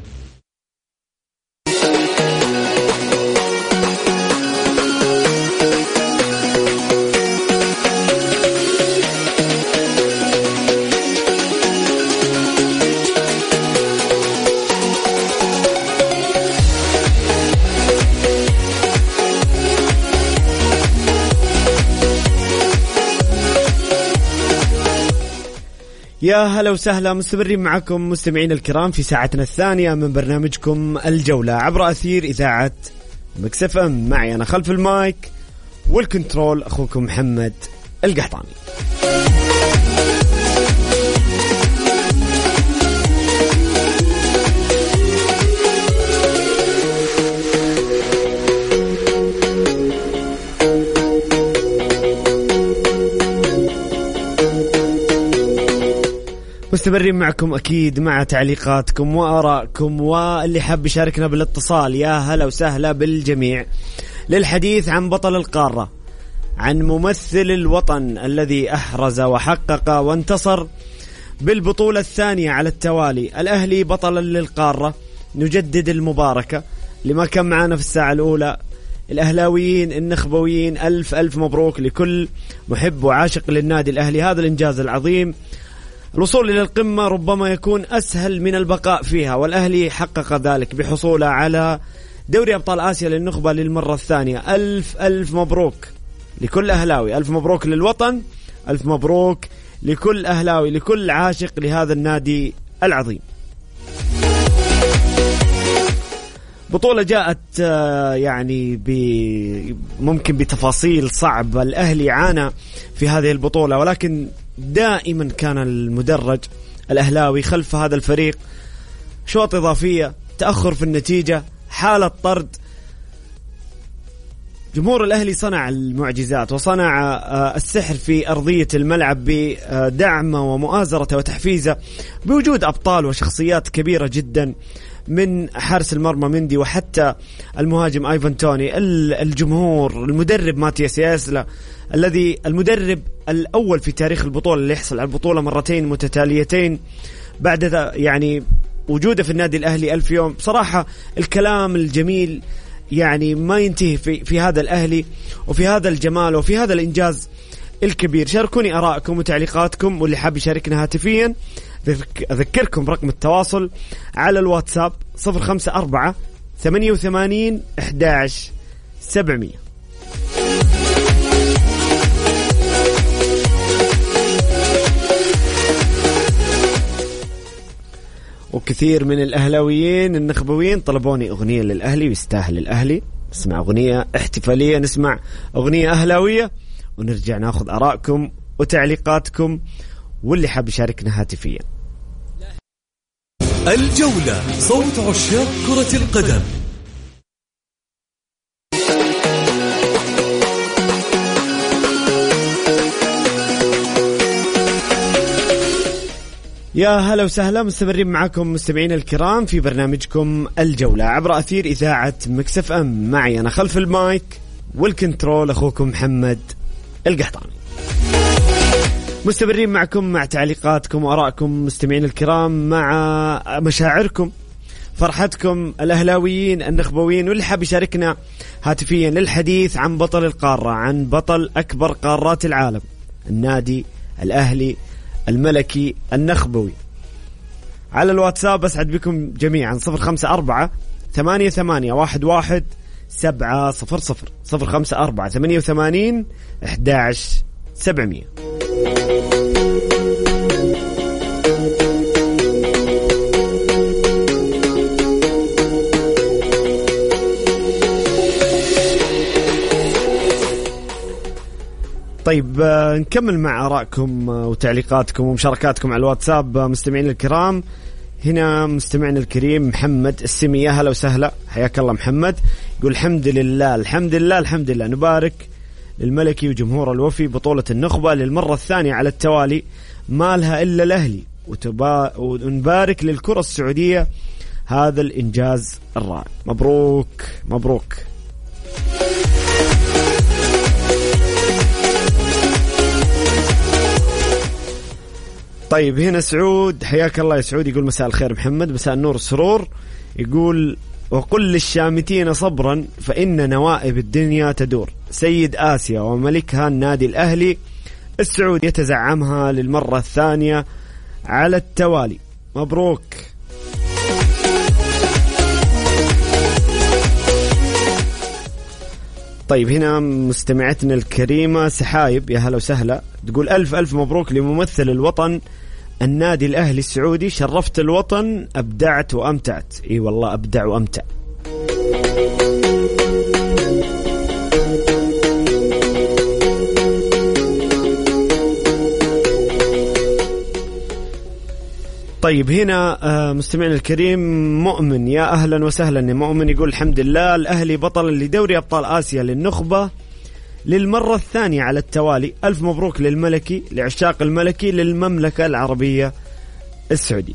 يا هلا وسهلا، مستمرين معكم مستمعين الكرام في ساعتنا الثانية من برنامجكم الجولة عبر أثير إذاعة ميكس اف ام. معي أنا خلف المايك والكنترول أخوكم محمد القحطاني. مستمرين معكم أكيد مع تعليقاتكم وآرائكم، واللي حاب يشاركنا بالاتصال يا هلا وسهلا بالجميع للحديث عن بطل القارة، عن ممثل الوطن الذي أحرز وحقق وانتصر بالبطولة الثانية على التوالي. الأهلي بطلا للقارة. نجدد المباركة لما كان معنا في الساعة الأولى. الأهلاويين النخبويين ألف ألف مبروك لكل محب وعاشق للنادي الأهلي. هذا الإنجاز العظيم، الوصول إلى القمة ربما يكون أسهل من البقاء فيها، والأهلي حقق ذلك بحصوله على دوري أبطال آسيا للنخبة للمرة الثانية. ألف ألف مبروك لكل أهلاوي، ألف مبروك للوطن، ألف مبروك لكل أهلاوي، لكل عاشق لهذا النادي العظيم. بطولة جاءت يعني ممكن بتفاصيل صعبة. الأهلي عانى في هذه البطولة، ولكن دائما كان المدرج الأهلاوي خلف هذا الفريق. شوط إضافية، تأخر في النتيجة، حالة طرد. جمهور الأهلي صنع المعجزات وصنع السحر في أرضية الملعب بدعمه ومؤازرته وتحفيزه بوجود أبطال وشخصيات كبيرة جدا، من حارس المرمى مندي وحتى المهاجم ايفان توني. الجمهور، المدرب ماتياس ياسلا الذي المدرب الأول في تاريخ البطولة اللي يحصل على البطولة مرتين متتاليتين بعد يعني وجوده في النادي الأهلي 1000 يوم. بصراحة الكلام الجميل يعني ما ينتهي في هذا الأهلي وفي هذا الجمال وفي هذا الإنجاز الكبير. شاركوني آراءكم وتعليقاتكم، واللي حاب يشاركنا هاتفيا أذكركم برقم التواصل على الواتساب 054 88 11 700. وكثير من الأهلاويين النخبويين طلبوني أغنية للأهلي، ويستاهل الأهلي. نسمع أغنية احتفالية، نسمع أغنية أهلاوية، ونرجع ناخذ آراءكم وتعليقاتكم واللي حاب يشاركنا هاتفيا. الجولة، صوت عشاق كرة القدم. يا هلا وسهلا، مستمرين معكم مستمعين الكرام في برنامجكم الجولة عبر أثير إذاعة ميكس اف ام. معي أنا خلف المايك والكنترول أخوكم محمد القحطاني. مستمرين معكم مع تعليقاتكم وآرائكم مستمعين الكرام، مع مشاعركم، فرحتكم، الأهلاويين النخبويين، واللي حاب يشاركنا هاتفيا للحديث عن بطل القارة، عن بطل أكبر قارات العالم، النادي الأهلي الملكي النخبوي. على الواتساب أسعد بكم جميعا 054 88 11 88 11 700. طيب نكمل مع آرائكم وتعليقاتكم ومشاركاتكم على الواتساب مستمعين الكرام. هنا مستمعنا الكريم محمد السمي، يا هلا وسهلا، حياك الله محمد. يقول الحمد لله الحمد لله الحمد لله، نبارك للملكي وجمهور الوفي بطولة النخبة للمرة الثانية على التوالي، ما لها إلا الأهلي، ونبارك للكرة السعودية هذا الإنجاز الرائع. مبروك مبروك. طيب هنا سعود، حياك الله يا سعود. يقول مساء الخير محمد، مساء النور السرور. يقول وقل للشامتين صبرا فإن نوائب الدنيا تدور، سيد آسيا وملكها النادي الأهلي السعودي يتزعمها للمرة الثانية على التوالي. مبروك. طيب هنا مستمعتنا الكريمة سحايب، يا هلا وسهلا. تقول ألف ألف مبروك لممثل الوطن النادي الأهلي السعودي، شرفت الوطن، أبدعت وأمتعت. إي والله أبدع وأمتع. طيب هنا مستمعنا الكريم مؤمن، يا أهلا وسهلا يا مؤمن. يقول الحمد لله الأهلي بطل لدوري أبطال آسيا للنخبة للمرة الثانية على التوالي. ألف مبروك للملكي، لعشاق الملكي، للمملكة العربية السعودية.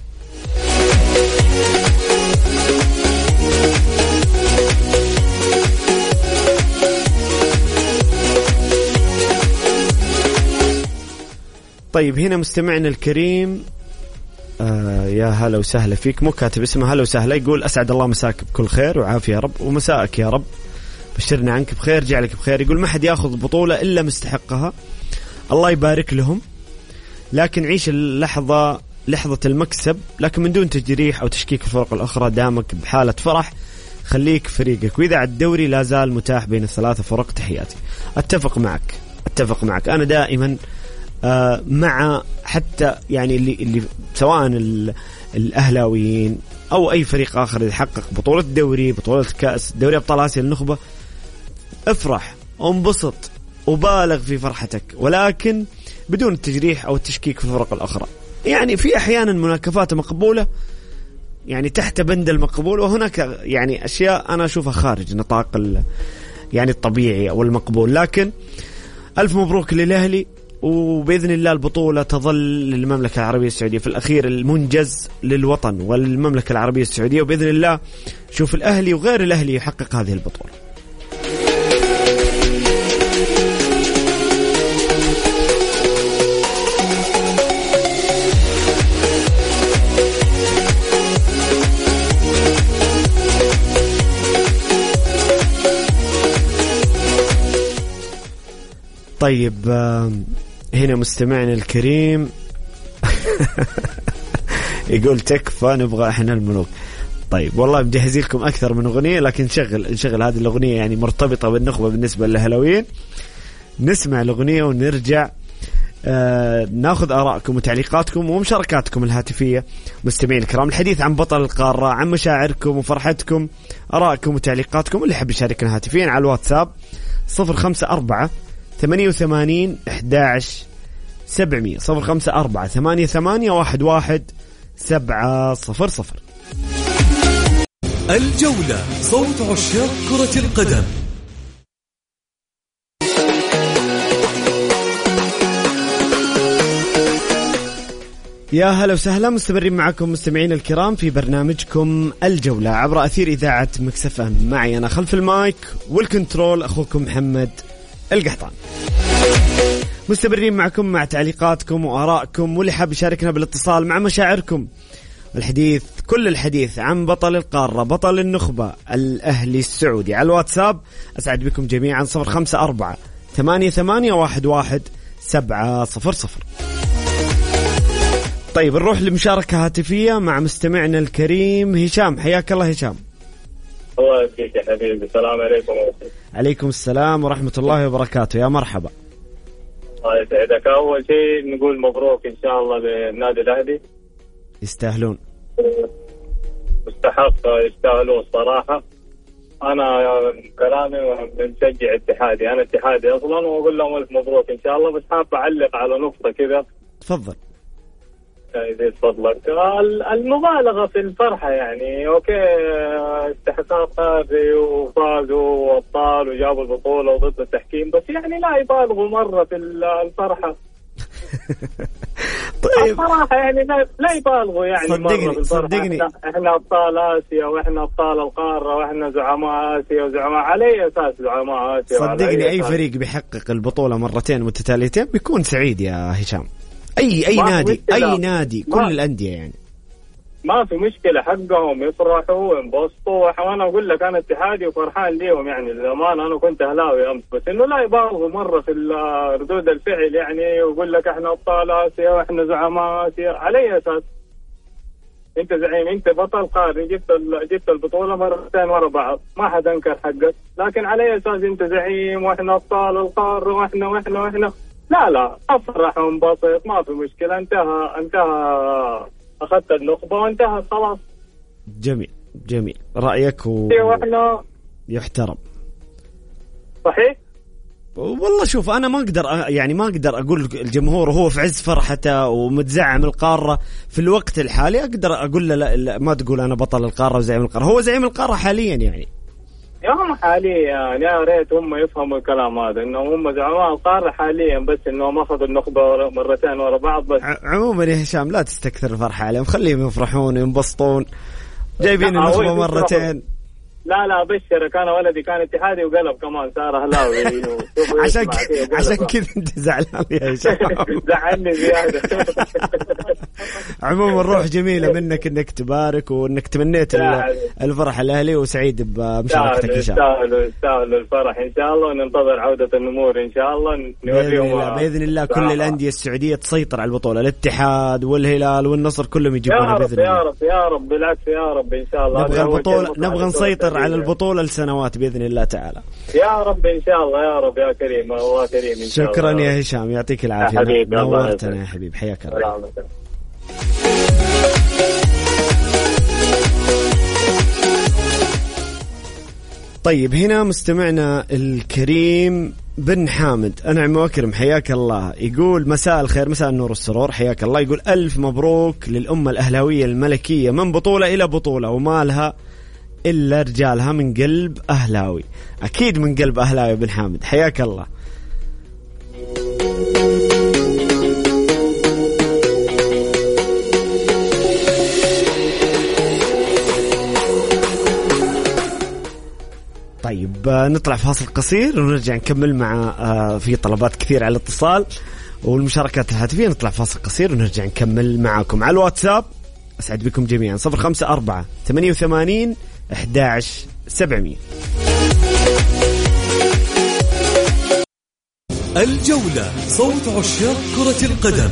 طيب هنا مستمعنا الكريم يا هلا وسهلا فيك، مو كاتب اسمه، هلا وسهلا. يقول أسعد الله مساك بكل خير وعافية يا رب، ومساءك يا رب، بشرنا عنك بخير، جعلك بخير. يقول ما حد ياخذ بطولة إلا مستحقها، الله يبارك لهم، لكن عيش اللحظة لحظة المكسب، لكن من دون تجريح أو تشكيك الفرق الأخرى. دامك بحالة فرح خليك فريقك، وإذا على الدوري لا زال متاح بين الثلاثة فرق. تحياتي. أتفق معك أنا دائما مع حتى يعني اللي سواء الأهلاويين أو أي فريق آخر يحقق بطولة دوري، بطولة كأس، دوري أبطال آسيا النخبة، افرح وانبسط وبالغ في فرحتك، ولكن بدون التجريح أو التشكيك في الفرق الأخرى. يعني في أحيانا مناكفات مقبولة يعني تحت بند المقبول، وهناك يعني أشياء أنا أشوفها خارج نطاق يعني الطبيعي أو المقبول. لكن ألف مبروك للأهلي، وبإذن الله البطولة تظل للمملكة العربية السعودية، في الأخير المنجز للوطن والمملكة العربية السعودية، وبإذن الله شوف الأهلي وغير الأهلي يحقق هذه البطولة. طيب هنا مستمعنا الكريم يقول تكفى نبغى احنا الملوك. طيب والله مجهز لكم اكثر من اغنيه، لكن نشغل هذه الاغنيه يعني مرتبطه بالنخبه بالنسبه للهلاويين. نسمع الاغنيه ونرجع ناخذ آراءكم وتعليقاتكم ومشاركاتكم الهاتفيه. مستمعين الكرام، الحديث عن بطل القاره، عن مشاعركم وفرحتكم، آراءكم وتعليقاتكم. اللي يحب يشاركنا هاتفيا على الواتساب 054 88 11 700 054 88 11 700. الجولة، صوت عشاق كرة القدم. يا هلا وسهلا، مستمرين معكم مستمعين الكرام في برنامجكم الجولة عبر أثير إذاعة مكس اف ام. معي أنا خلف المايك والكنترول أخوكم محمد القحطان. مستمرين معكم مع تعليقاتكم وآرائكم، واللي حاب يشاركنا بالاتصال مع مشاعركم. كل الحديث عن بطل القارة، بطل النخبة الأهلي السعودي، على الواتساب. أسعد بكم جميعا 054 88 11 700. طيب نروح لمشاركة هاتفية مع مستمعنا الكريم هشام. حياك الله هشام. الله يسعدك يا حبيبي. السلام عليكم. عليكم السلام ورحمة الله وبركاته. يا مرحبا. الله يسعدك. أول شيء نقول مبروك إن شاء الله للنادي الأهلي. يستاهلون. مستحق يستاهلون الصراحة. أنا كلامي بنشجع اتحادي، أنا اتحادي أصلا، وأقول لهم ألف مبروك إن شاء الله. بس حاب أعلق على نقطة كذا. تفضل. إذا تفضلك. المبالغة في الفرحة يعني أوكي، استحقاق قاري وفازوا وأبطال وجابوا البطولة وضد التحكيم، بس يعني لا يبالغوا مرة في الفرحة. طيب صراحة يعني لا يبالغوا يعني. صدقني احنا ابطال اسيا واحنا ابطال القارة واحنا زعماء اسيا وزعماء. على اساس زعماء اسيا؟ صدقني اي فريق بيحقق البطولة مرتين متتاليتين بيكون سعيد يا هشام. اي نادي كل الأندية يعني ما في مشكلة، حقهم يفرحوا وينبسطوا. وانا اقول لك انا اتحادي وفرحان ليهم يعني. زمان انا كنت اهلاوي امس، بس انه لا يبالغوا مرة في ردود الفعل يعني. ويقول لك احنا ابطال اسيا واحنا زعماء اسيا. على اي اساس؟ انت زعيم، انت بطل قاري، جبت البطولة مرتين ورا بعض، ما حد انكر حقك. لكن على اي اساس انت زعيم واحنا ابطال القارة واحنا؟ لا افرح وانبسط، ما في مشكلة. انتهى أخذت النخبة وانتهى خلاص. جميل رأيك يحترم. صحيح. والله شوف أنا ما أقدر أقول الجمهور وهو في عز فرحته ومتزعم القارة في الوقت الحالي أقدر أقول له لا ما تقول أنا بطل القارة وزعيم القارة. هو زعيم القارة حاليا يعني. يوم حاليا يعني يا ريت هم يفهموا الكلام هذا، انه هم زعماء القارة حاليا، بس انهم اخذوا النخبة مرتين ورا بعض بس. عموما يا هشام لا تستكثر الفرحة عليهم، خليهم يفرحون وينبسطون. جايبين النخبة مرتين. لا بشرك، انا ولدي كان اتحادي وقلب كمان صار اهلاوي. عشان كذا انت زعلان يا هشام. زعلني زيادة. عموما روح جميلة منك انك تبارك وانك تمنيت الفرح الاهلي، وسعيد بمشاركتك ان شاء الله. يستاهلوا الفرح ان شاء الله، وننتظر عودة النمور ان شاء الله. باذن الله كل الاندية السعودية تسيطر على البطولة، الاتحاد والهلال والنصر كلهم يجيبونها باذن الله. يا رب بالعكس يا رب ان شاء الله. نبغى البطولة، نبغى نسيطر على البطولة لسنوات بإذن الله تعالى. يا رب إن شاء الله. يا رب يا كريم. الله كريم إن شاء الله. شكرا يا هشام، يعطيك العافية. نورتنا يا حبيب، حياك الله. طيب هنا مستمعنا الكريم بن حامد أنعم وأكرم، حياك الله. يقول مساء الخير، مساء النور والسرور، حياك الله. يقول ألف مبروك للأمة الأهلاوية الملكية من بطولة إلى بطولة، وما لها إلا رجالها. من قلب أهلاوي. أكيد من قلب أهلاوي بن حامد، حياك الله. طيب نطلع فاصل قصير ونرجع نكمل مع في طلبات كثير على الاتصال والمشاركات الهاتفية. نطلع فاصل قصير ونرجع نكمل معكم على الواتساب. أسعد بكم جميعا. 0548811700. الجولة، صوت عشاق كرة القدم.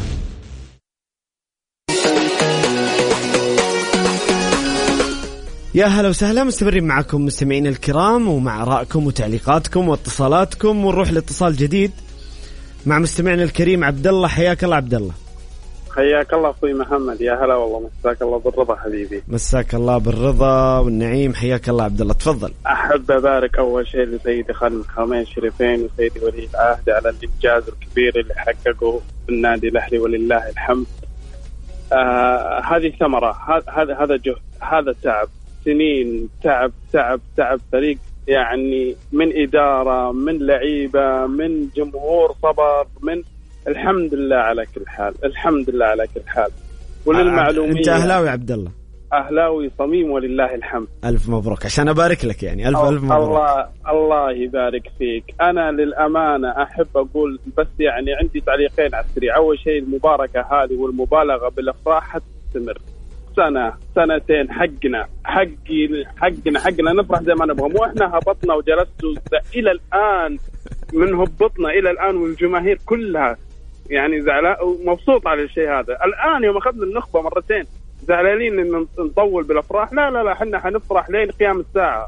يا هلا وسهلا، مستمرين معكم مستمعين الكرام ومع آرائكم وتعليقاتكم واتصالاتكم. ونروح لاتصال جديد مع مستمعنا الكريم عبد الله. حياك الله عبد الله. حياك الله اخوي محمد. يا هلا والله، مساك الله بالرضا حبيبي. مساك الله بالرضا والنعيم، حياك الله عبد الله، تفضل. احب ابارك اول شيء لسيدي خادم الحرمين الشريفين وسيدي ولي العهد على الانجاز الكبير اللي حققه في النادي الاهلي ولله الحمد. هذه ثمره، هذا جهد، هذا تعب، سنين تعب تعب تعب فريق يعني، من اداره، من لعيبه، من جمهور صبر، من الحمد لله على كل حال، الحمد لله على كل حال. وللمعلومية انت اهلاوي عبد الله؟ اهلاوي صميم ولله الحمد. الف مبروك، عشان ابارك لك يعني. الف مبروك. الله يبارك فيك. انا للامانه احب اقول بس يعني عندي تعليقين على السريع. اول شيء المباركه هذه والمبالغه بالافراح حتستمر سنه سنتين. حقنا نفرح زي ما نبغى. مو احنا هبطنا وجلستوا الى الان، من هبطنا الى الان والجماهير كلها يعني زعلان ومبسوط على الشيء هذا. الان يوم اخذنا النخبه مرتين زعلانين إن نطول بالأفراح. لا إحنا حنفرح لين قيام الساعة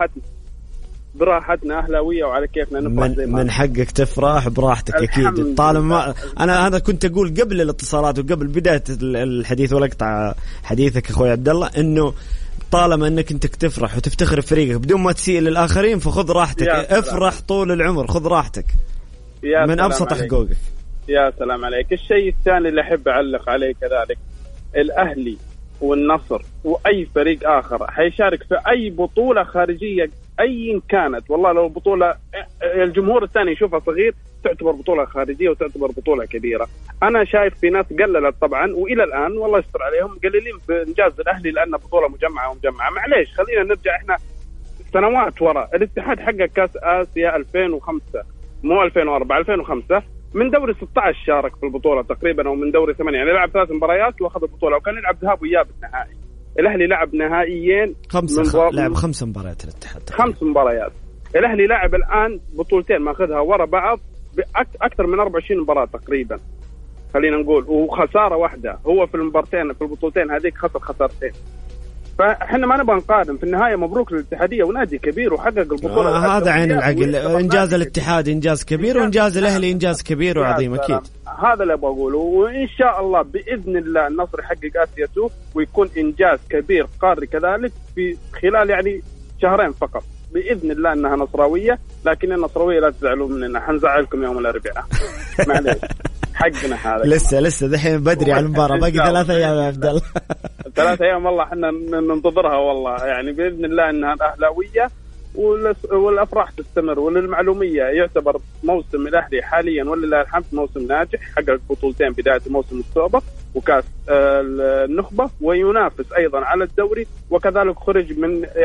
براحتنا أهلاوية وعلى كيفنا نفرح زي ما من حقك تفرح براحتك أكيد. طالما أنا كنت أقول قبل الاتصالات وقبل بداية الحديث ولا أقطع حديثك أخوي عبد الله إنه طالما أنك أنت تفرح وتفتخر بفريقك بدون ما تسيء للآخرين فخذ راحتك، افرح طول العمر، خذ راحتك، من أبسط حقوقك. يا سلام عليك. الشيء الثاني اللي أحب أعلق عليه كذلك، الأهلي والنصر وأي فريق آخر حيشارك في أي بطولة خارجية أي كانت، والله لو بطولة الجمهور الثاني يشوفها صغير تعتبر بطولة خارجية وتعتبر بطولة كبيرة. أنا شايف في ناس قللت طبعا وإلى الآن والله يستر عليهم قليلين بإنجاز الأهلي لأنه بطولة مجمعة. معليش خلينا نرجع إحنا سنوات وراء. الاتحاد حقق كأس آسيا 2005 مو 2004 2005 من دوري 16 شارك في البطولة تقريبا، أو من دوري 8، يعني لعب 3 مباريات وأخذ البطولة، وكان يلعب ذهاب وإياب النهائي. الأهلي لعب نهائيين لعب 5 مباريات الاتحاد 5 مباريات. الأهلي لاعب الآن بطولتين ماخذها ورا بعض أكثر من 24 مباراة تقريبا خلينا نقول، وخسارة واحدة. هو في المبارتين في البطولتين هذيك خسر خسارتين. فإحنا ما نبغى نقارن. في النهاية مبروك للاتحادية ونادي كبير وحقق البطولة. هذا عين العقل. إنجاز الاتحاد إنجاز كبير، وإنجاز الأهلي إنجاز كبير وعظيم أكيد. هذا اللي أبغى أقوله. وإن شاء الله بإذن الله النصر يحقق آسيا 2 ويكون إنجاز كبير قاري كذلك في خلال يعني شهرين فقط بإذن الله. أنها نصراوية، لكن النصراوية لا تزعلوا مننا، حنزعلكم يوم الأربعاء معليش حقنا هذا. لسه دحين بدري على المباراة، باقي 3 أيام يا عبد الله. 3 أيام والله احنا ننتظرها والله، يعني بإذن الله أنها أهلاوية والأفراح تستمر. وللمعلومية يعتبر موسم الأهلي حاليا ولله الحمد موسم ناجح، حقق بطولتين بداية الموسم السابق وكاس النخبة، وينافس أيضا على الدوري، وكذلك خرج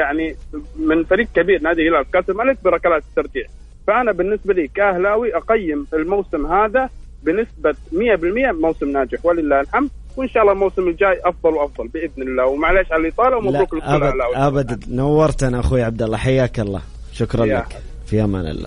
من فريق كبير نادي الهلال كأس الملك بركلات الترجيح. فأنا بالنسبة لي كأهلاوي أقيم الموسم هذا بنسبة 100% موسم ناجح ولله الحمد، وإن شاء الله الموسم الجاي أفضل وأفضل بإذن الله. ومعليش على الإطالة ومبروك لكل الأهلاوي. أبدا نورتنا أخوي عبد الله، حياك الله، شكرا لك، في أمان الله.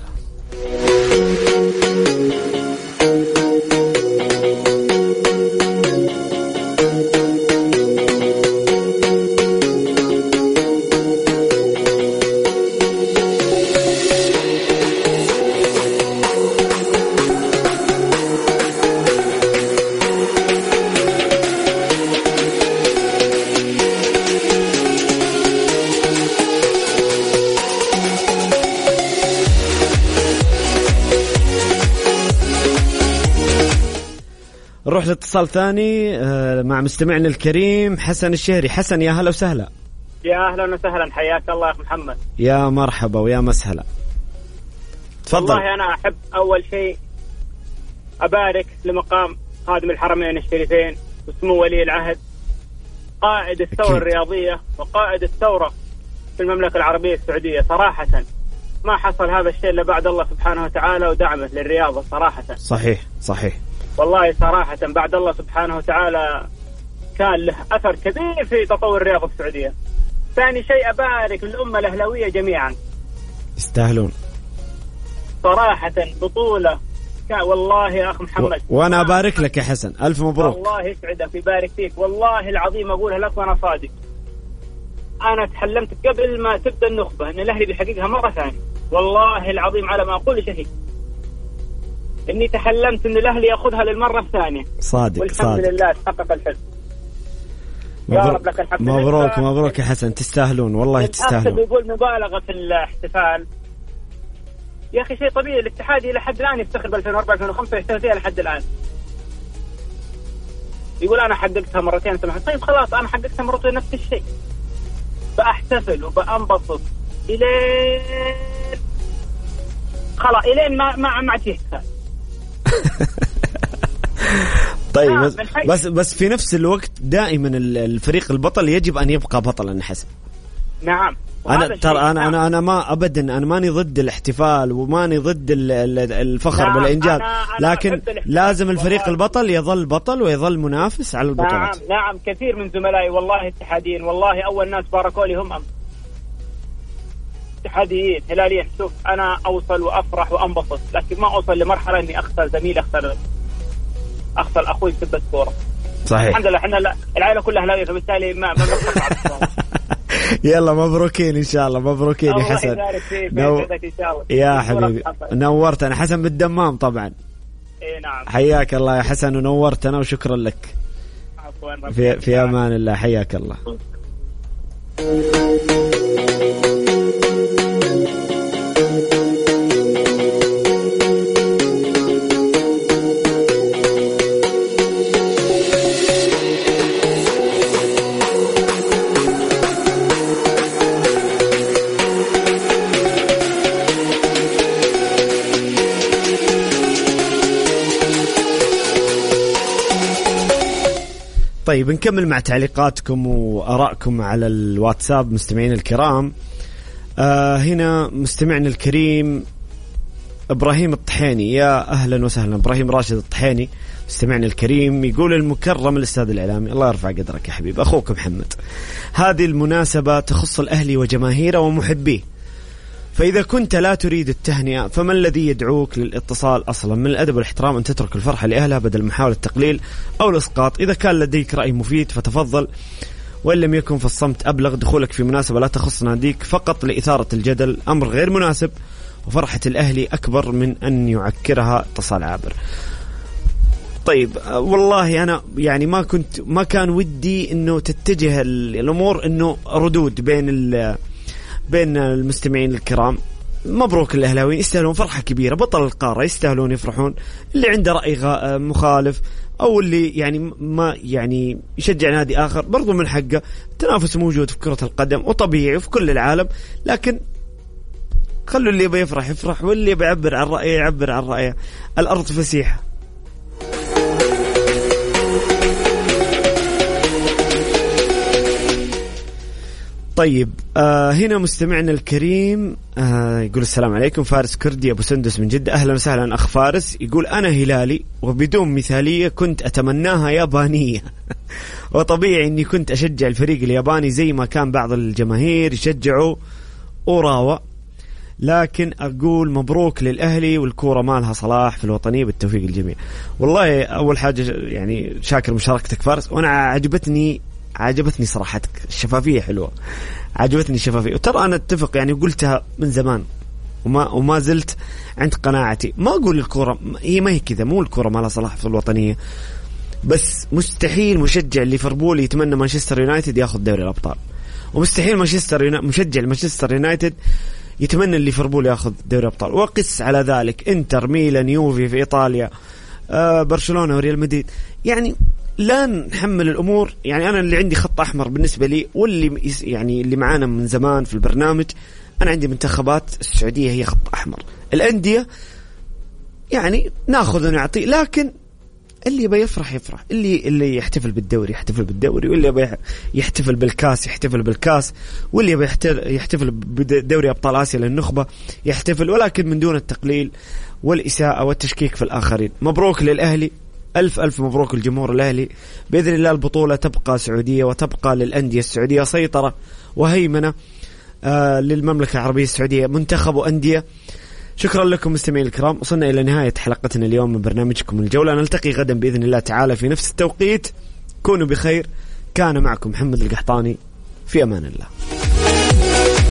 نروح لاتصال ثاني مع مستمعنا الكريم حسن الشهري. حسن يا هلا وسهلا. يا أهلا وسهلا، حياك الله يا محمد. يا مرحبا ويا مسهلا، تفضل. والله أنا أحب أول شيء أبارك لمقام خادم الحرمين الشريفين وسمو ولي العهد قائد الثورة الرياضية وقائد الثورة في المملكة العربية السعودية. صراحة ما حصل هذا الشيء إلا بعد الله سبحانه وتعالى ودعمه للرياضة صراحة. صحيح والله صراحة بعد الله سبحانه وتعالى كان له أثر كبير في تطور الرياضة السعودية. ثاني شيء أبارك للأمة الأهلاوية جميعا، يستاهلون صراحة بطولة والله يا أخ محمد. وأنا أبارك لك يا حسن، ألف مبروك. الله يسعدك ويبارك فيك، والله العظيم أقولها لك وأنا صادق. أنا تحلمت قبل ما تبدأ النخبة أن الأهلي بيحققها مرة ثانية، والله العظيم على ما أقول شهيد إني تحلمت أن الأهلي يأخذها للمرة الثانية. صادق والحمد لله تحقق الحلم. يا رب لك الحمد. مبروك يا حسن، تستاهلون والله تستاهلون. يقول مبالغة في الاحتفال يا أخي، شيء طبيعي. الاتحادي لحد الآن يفتخر ب 2004 2005 يحتفل فيها لحد الآن. يقول أنا حققتها مرتين سمحت. طيب خلاص أنا حققتها مرتين نفس الشيء، بأحتفل وبأنبسط إلين خلاص إلين ما تحتفل. طيب بس في نفس الوقت دائما الفريق البطل يجب أن يبقى بطلا حسن. نعم. أنا ما أبدا أنا ماني ضد الاحتفال وماني ضد الفخر بالإنجاز، لكن لازم الفريق البطل يظل بطل ويظل منافس على البطولات. نعم كثير من زملائي والله اتحاديين، والله أول ناس باركوا لي هم اتحاديين هلاليين. شوف أنا أوصل وأفرح وأنبسط، لكن ما أوصل لمرحلة إني أخسر زميل أخسر أخوي في الكورة. صحيح. الحمد لله احنا العائله كلها اهلاويه فبالتالي ما يلا مبروكين ان شاء الله. مبروكين يا حسن. يا حبيبي نورت. انا حسن بالدمام طبعا. نعم. حياك الله يا حسن ونورتنا وشكرا لك. عفوا. في امان الله. حياك الله. طيب نكمل مع تعليقاتكم وآرائكم على الواتساب مستمعين الكرام. هنا مستمعنا الكريم إبراهيم الطحيني. يا أهلا وسهلا إبراهيم راشد الطحيني مستمعنا الكريم. يقول المكرم الأستاذ الإعلامي الله يرفع قدرك يا حبيب أخوك محمد. هذه المناسبة تخص الأهلي وجماهيره ومحبيه، فإذا كنت لا تريد التهنئة فما الذي يدعوك للاتصال أصلا؟ من الأدب والاحترام أن تترك الفرحة لأهلها بدل محاولة التقليل أو الإسقاط. إذا كان لديك رأي مفيد فتفضل، وإن لم يكن فالصمت أبلغ. دخولك في مناسبة لا تخص ناديك فقط لإثارة الجدل أمر غير مناسب، وفرحة الأهلي أكبر من أن يعكرها اتصال عابر. طيب والله أنا يعني ما كان ودي إنه تتجه الأمور إنه ردود بين المستمعين الكرام. مبروك الأهلاويين يستاهلون فرحة كبيرة، بطل القارة يستاهلون يفرحون. اللي عنده رأي مخالف أو اللي يعني ما يعني يشجع نادي آخر برضو من حقه. التنافس موجود في كرة القدم وطبيعي وفي كل العالم، لكن خلوا اللي بيفرح يفرح واللي بيعبر عن رأيه يعبر عن رأيه. الأرض فسيحة. طيب هنا مستمعنا الكريم يقول السلام عليكم، فارس كردي أبو سندس من جدة. أهلا وسهلا أخ فارس. يقول أنا هلالي وبدون مثالية كنت أتمناها يابانية وطبيعي أني كنت أشجع الفريق الياباني زي ما كان بعض الجماهير يشجعوا أوراوا، لكن أقول مبروك للأهلي والكورة مالها صلاح في الوطنية بالتوفيق الجميع. والله أول حاجة يعني شاكر مشاركتك فارس، وأنا عجبتني صراحتك الشفافية حلوة، عجبتني الشفافية. وترى أنا أتفق يعني قلتها من زمان وما زلت عند قناعتي. ما أقول الكرة هي ما هي كذا، مو الكرة ما لها صلاح في الوطنية، بس مستحيل مشجع ليفربول يتمنى مانشستر يونايتد ياخذ دوري الأبطال، ومستحيل مشجع مانشستر يونايتد يتمنى ليفربول ياخذ دوري الأبطال. وقس على ذلك انتر، ميلان، يوفي في إيطاليا، برشلونة وريال مدريد. يعني لا نحمل الأمور. يعني أنا اللي عندي خط أحمر بالنسبة لي، واللي يعني اللي معانا من زمان في البرنامج، أنا عندي منتخبات السعودية هي خط أحمر. الأندية يعني ناخذ ونعطي، لكن اللي يبي يفرح، اللي يحتفل بالدوري يحتفل بالدوري، واللي يبي يحتفل بالكاس يحتفل بالكاس، واللي يبي يحتفل بدوري أبطال آسيا للنخبة يحتفل، ولكن من دون التقليل والإساءة والتشكيك في الآخرين. مبروك للأهلي، ألف مبروك الجمهور الأهلي. بإذن الله البطولة تبقى سعودية وتبقى للأندية السعودية سيطرة وهيمنة للمملكة العربية السعودية، منتخب وأندية. شكرا لكم مستمعين الكرام، وصلنا إلى نهاية حلقتنا اليوم من برنامجكم الجولة. نلتقي غدا بإذن الله تعالى في نفس التوقيت. كونوا بخير. كان معكم محمد القحطاني، في أمان الله.